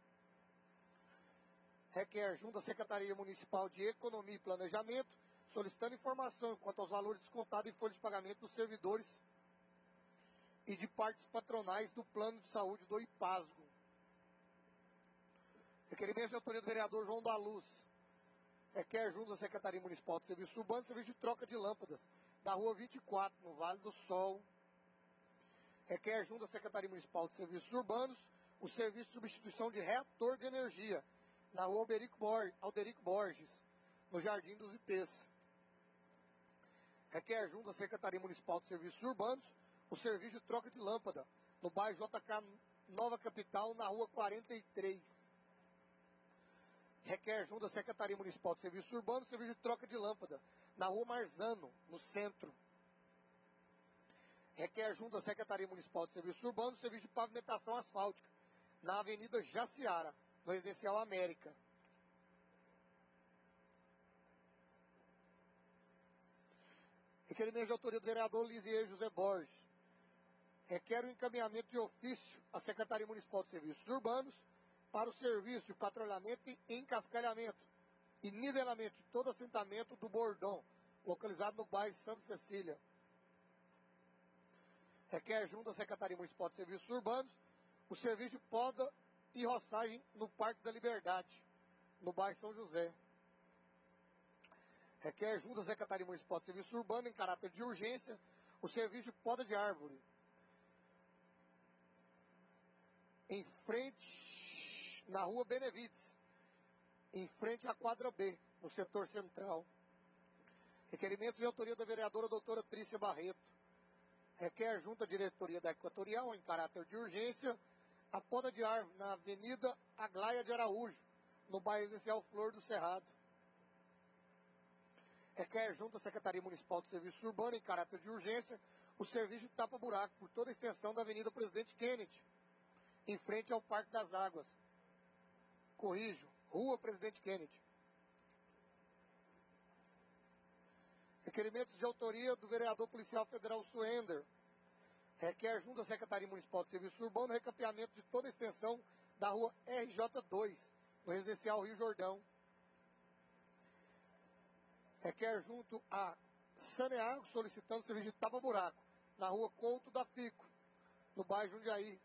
Requer junto à Secretaria Municipal de Economia e Planejamento, solicitando informação quanto aos valores descontados em folha de pagamento dos servidores e de partes patronais do Plano de Saúde do IPASGO. Requerimento de autoria do vereador João da Luz. Requer junto à Secretaria Municipal de Serviços Urbanos serviço de troca de lâmpadas da Rua vinte e quatro, no Vale do Sol. Requer junto à Secretaria Municipal de Serviços Urbanos o serviço de substituição de reator de energia na Rua Alberico Bor- Alderico Borges, no Jardim dos Ipês. Requer junto à Secretaria Municipal de Serviços Urbanos o serviço de troca de lâmpada no bairro J K Nova Capital, na Rua quarenta e três. Requer junto à Secretaria Municipal de Serviços Urbanos serviço de troca de lâmpada na Rua Marzano, no centro. requer junto à Secretaria Municipal de Serviços Urbanos o serviço de pavimentação asfáltica na Avenida Jaciara, no Residencial América. Requerimento de autoria do vereador Lisier José Borges. Requer o encaminhamento de ofício à Secretaria Municipal de Serviços Urbanos para o serviço de patrulhamento e encascalhamento e nivelamento de todo assentamento do Bordão, localizado no bairro Santa Cecília. Requer junto à Secretaria Municipal de Serviços Urbanos o serviço de poda e roçagem no Parque da Liberdade, no bairro São José. Requer junto à Secretaria Municipal de Serviços Urbanos, em caráter de urgência, o serviço de poda de árvore em frente, na rua Benevides, em frente à quadra B, no setor central. Requerimento de autoria da vereadora doutora Trícia Barreto. Requer junto à diretoria da Equatorial, em caráter de urgência, a poda de árvore na Avenida Aglaia de Araújo, no bairro Residencial Flor do Cerrado. Requer junto à Secretaria Municipal de Serviços Urbanos, em caráter de urgência, o serviço de tapa-buraco por toda a extensão da Avenida Presidente Kennedy, em frente ao Parque das Águas. Corrijo, Rua Presidente Kennedy. Requerimentos de autoria do vereador policial federal Suender. Requer junto à Secretaria Municipal de Serviços Urbanos o recapeamento de toda a extensão da rua R J dois, no Residencial Rio Jordão. Requer junto a Saneago solicitando serviço de tapa-buraco na rua Couto da Fico, no bairro Jundiaí.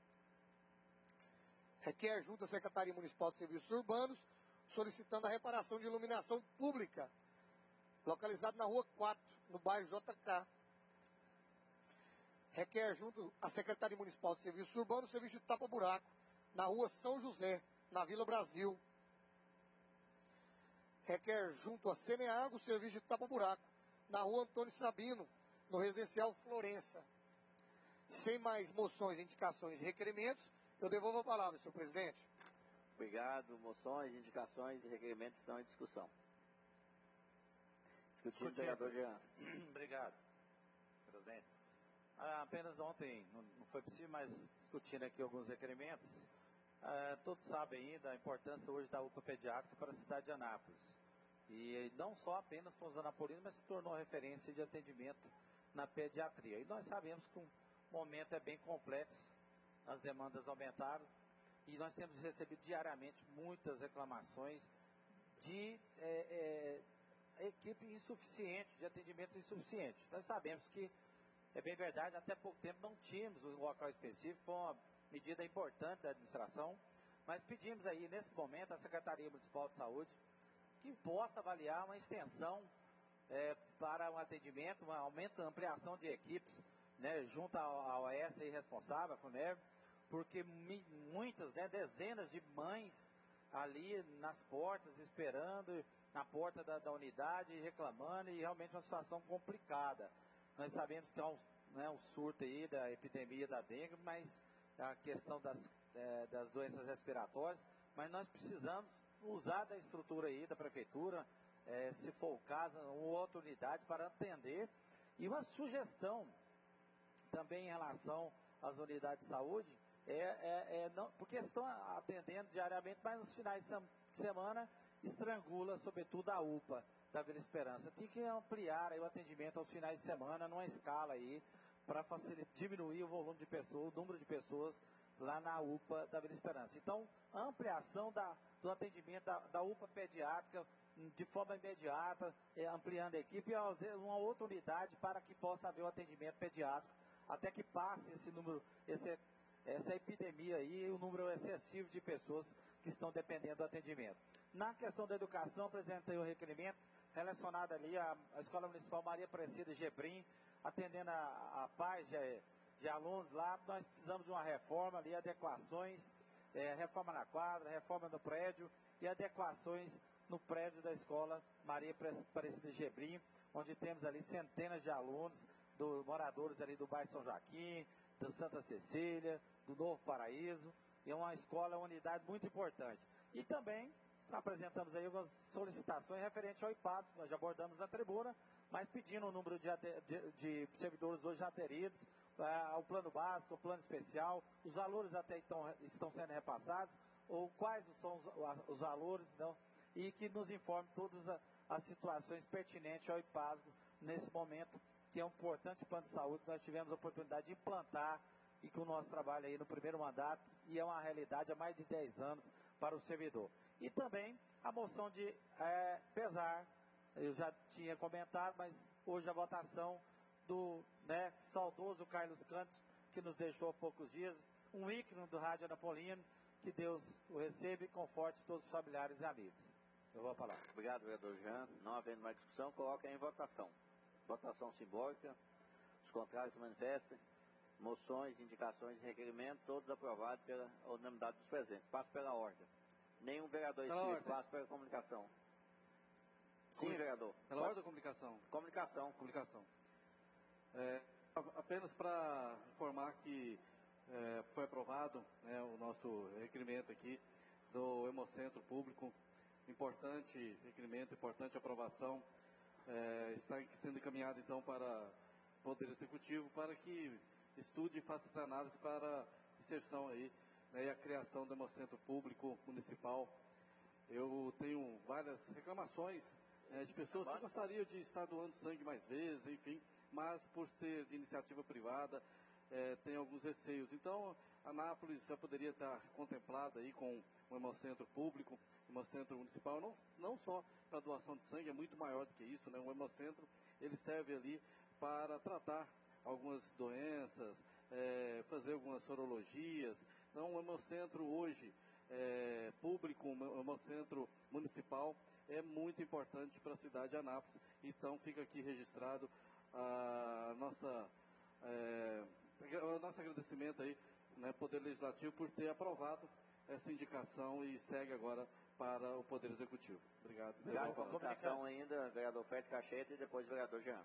Requer junto à Secretaria Municipal de Serviços Urbanos solicitando a reparação de iluminação pública, localizado na rua quatro, no bairro J K. Requer junto à Secretaria Municipal de Serviços Urbanos o serviço de tapa-buraco na rua São José, na Vila Brasil. Requer junto a Saneago o serviço de tapa-buraco na rua Antônio Sabino, no Residencial Florença. Sem mais moções, indicações e requerimentos, eu devolvo a palavra, senhor presidente. Obrigado. Moções, indicações e requerimentos estão em discussão. Discutindo, vereador Jean. Obrigado, presidente. Ah, apenas ontem, não, não foi possível, mas discutindo aqui alguns requerimentos, ah, todos sabem aí da importância hoje da U P A pediátrica para a cidade de Anápolis. E não só apenas para os anapolinos, mas se tornou referência de atendimento na pediatria. E nós sabemos que o momento é bem complexo, as demandas aumentaram, e nós temos recebido diariamente muitas reclamações de é, é, equipe insuficiente, de atendimento insuficiente. Nós sabemos que, é bem verdade, até pouco tempo não tínhamos um local específico, foi uma medida importante da administração, mas pedimos aí, nesse momento, à Secretaria Municipal de Saúde que possa avaliar uma extensão é, para um atendimento, um aumento, ampliação de equipes, né, junto à O S aí responsável, a FUNER, porque mi, muitas, né, dezenas de mães ali nas portas, esperando, na porta da, da unidade, reclamando, e realmente uma situação complicada. Nós sabemos que há um, né, um surto aí da epidemia da dengue, mas a questão das, é, das doenças respiratórias, mas nós precisamos usar da estrutura aí da prefeitura, é, se for o caso, uma outra unidade para atender. E uma sugestão também em relação às unidades de saúde, é, é, é não, porque estão atendendo diariamente, mas nos finais de semana estrangula, sobretudo, a U P A da Vila Esperança. Tem que ampliar aí o atendimento aos finais de semana, numa escala aí, para diminuir o volume de pessoas, o número de pessoas lá na U P A da Vila Esperança. Então, a ampliação da, do atendimento da, da U P A pediátrica de forma imediata, é, ampliando a equipe, e uma outra unidade para que possa haver o atendimento pediátrico, até que passe esse número, esse, essa epidemia aí, o número excessivo de pessoas que estão dependendo do atendimento. Na questão da educação, apresentei um requerimento relacionado ali à, à Escola Municipal Maria Aparecida Gebrim, atendendo a, a pais de, de alunos lá. Nós precisamos de uma reforma ali, adequações, é, reforma na quadra, reforma no prédio e adequações no prédio da Escola Maria Aparecida Gebrim, onde temos ali centenas de alunos, do, moradores ali do bairro São Joaquim, do Santa Cecília, do Novo Paraíso, e é uma escola, uma unidade muito importante. E também apresentamos aí algumas solicitações referentes ao I P A S, nós já abordamos na tribuna, mas pedindo o número de, de, de servidores hoje aderidos, uh, ao plano básico, ao plano especial, os valores até então estão sendo repassados, ou quais são os, os valores, não, e que nos informe todas as, as situações pertinentes ao I P A S nesse momento, que é um importante plano de saúde que nós tivemos a oportunidade de implantar e com o nosso trabalho aí no primeiro mandato, e é uma realidade há mais de dez anos para o servidor. E também a moção de é, pesar, eu já tinha comentado, mas hoje a votação do né, saudoso Carlos Cantos, que nos deixou há poucos dias, um ícone do Rádio Anapolino, que Deus o receba e conforte todos os familiares e amigos. Eu vou falar. Obrigado, vereador Jean. Não havendo mais discussão, coloca em votação. Votação simbólica. Os contrários se manifestem. Moções, indicações e requerimentos, todos aprovados pela unanimidade dos presentes. Passo pela ordem. Nenhum vereador inscrito, passo pela comunicação. Sim, Sim, vereador. Pela ordem ou comunicação? Comunicação. Comunicação. É, apenas para informar que é, foi aprovado né, o nosso requerimento aqui do Hemocentro Público. Importante requerimento, importante aprovação. É, está sendo encaminhado então para o Poder Executivo para que estude e faça essa análise para inserção aí né, e a criação do Hemocentro Público Municipal. Eu tenho várias reclamações né, de pessoas que gostariam de estar doando sangue mais vezes, enfim, mas por ser de iniciativa privada, é, tem alguns receios. Então, Anápolis já poderia estar contemplada aí com um Hemocentro Público, um Hemocentro Municipal, não, não só para doação de sangue, é muito maior do que isso, né? Um Hemocentro, ele serve ali para tratar algumas doenças, é, fazer algumas sorologias. Então, o Hemocentro hoje, é, público, o Hemocentro Municipal, é muito importante para a cidade de Anápolis. Então, fica aqui registrado a nossa, é, o nosso agradecimento aí, né, Poder Legislativo, por ter aprovado essa indicação e segue agora para o Poder Executivo. Obrigado. Obrigado. Com a comunicação ainda, vereador Fred Cacheta e depois o vereador Jean.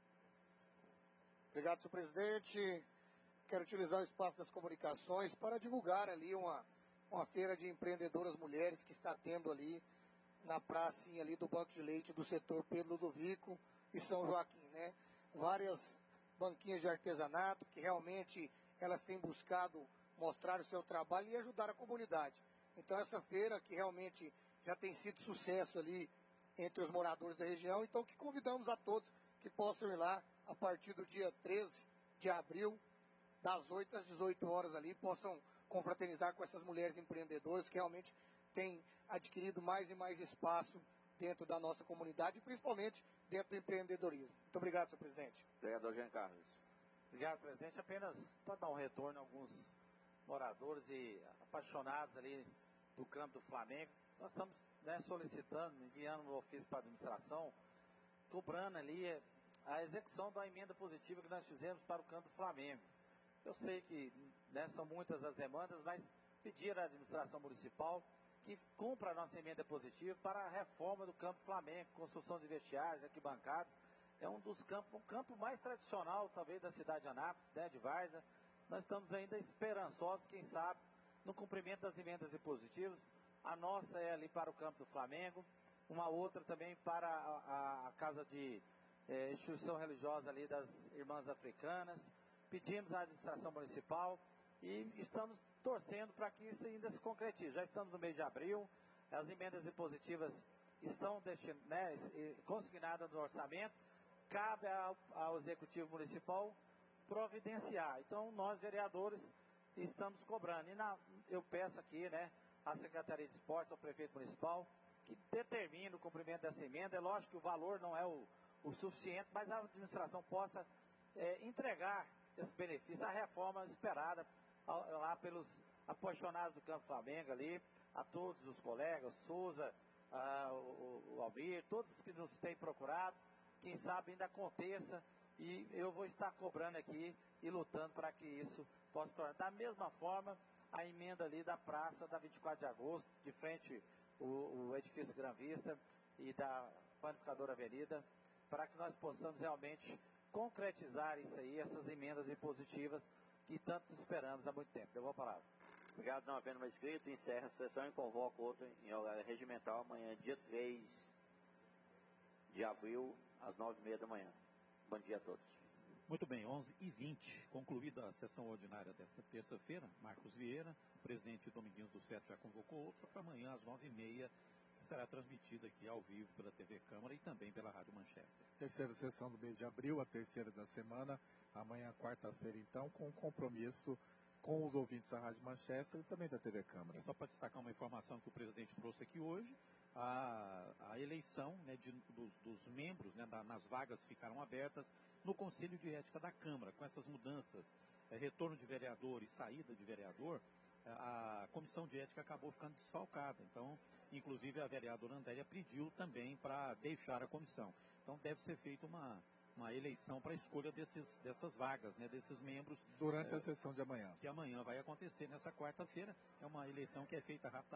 Obrigado, senhor presidente. Quero utilizar o espaço das comunicações para divulgar ali uma, uma feira de empreendedoras mulheres que está tendo ali na pracinha ali do Banco de Leite do setor Pedro Ludovico e São Joaquim, né? Várias banquinhas de artesanato que realmente elas têm buscado mostrar o seu trabalho e ajudar a comunidade. Então essa feira que realmente já tem sido sucesso ali entre os moradores da região, então que convidamos a todos que possam ir lá a partir do dia treze de abril, das oito às dezoito horas ali, possam confraternizar com essas mulheres empreendedoras que realmente têm adquirido mais e mais espaço dentro da nossa comunidade e principalmente dentro do empreendedorismo. Muito obrigado, senhor presidente. Vereador Jean Carlos. Obrigado, presidente. Apenas para dar um retorno a alguns moradores e apaixonados ali do campo do Flamengo. Nós estamos né, solicitando, enviando um ofício para a administração, cobrando ali a execução da emenda positiva que nós fizemos para o campo do Flamengo. Eu sei que né, são muitas as demandas, mas pedir à administração municipal que cumpra a nossa emenda positiva para a reforma do campo Flamengo, construção de vestiários, arquibancadas. É um dos campos, um campo mais tradicional, talvez, da cidade de Anápolis, né, de Várzea. Nós estamos ainda esperançosos, quem sabe, no cumprimento das emendas impositivas. A nossa é ali para o campo do Flamengo, uma outra também para a, a, a casa de é, instituição religiosa ali das Irmãs Africanas. Pedimos à administração municipal e estamos torcendo para que isso ainda se concretize. Já estamos no mês de abril, as emendas impositivas estão destin, né, consignadas no orçamento, cabe ao, ao Executivo Municipal providenciar. Então, nós, vereadores, estamos cobrando. E na, eu peço aqui, né, à Secretaria de Esportes, ao Prefeito Municipal, que determine o cumprimento dessa emenda. É lógico que o valor não é o, o suficiente, mas a administração possa é, entregar esse benefício, a reforma esperada lá pelos apaixonados do Campo Flamengo ali, a todos os colegas, Souza, a, o, o Almir, todos que nos têm procurado, quem sabe ainda aconteça, e eu vou estar cobrando aqui e lutando para que isso possa tornar. Da mesma forma, a emenda ali da praça da vinte e quatro de agosto, de frente o, o edifício Gran Vista e da Panificadora Avenida, para que nós possamos realmente concretizar isso aí, essas emendas impositivas que tanto esperamos há muito tempo. Eu vou falar. Obrigado, não havendo mais inscrito. Encerra a sessão e convoco outra em horário regimental amanhã, dia três de abril, às nove e meia da manhã. Bom dia a todos. Muito bem, onze e vinte, concluída a sessão ordinária desta terça-feira. Marcos Vieira, o presidente Dominguinhos do Sete já convocou outra para amanhã às nove e meia, que será transmitida aqui ao vivo pela T V Câmara e também pela Rádio Manchester. Terceira sessão do mês de abril, a terceira da semana, amanhã quarta-feira então, com um compromisso com os ouvintes da Rádio Manchester e também da T V Câmara. Só para destacar uma informação que o presidente trouxe aqui hoje, a, a eleição, né, de, dos, dos membros, né, da, nas vagas ficaram abertas no Conselho de Ética da Câmara. Com essas mudanças, é, retorno de vereador e saída de vereador, a Comissão de Ética acabou ficando desfalcada. Então, inclusive, a vereadora Andréia pediu também para deixar a comissão. Então, deve ser feita uma... uma eleição para a escolha desses, dessas vagas, né, desses membros. Durante é, a sessão de amanhã. Que amanhã vai acontecer nessa quarta-feira. É uma eleição que é feita rapidamente.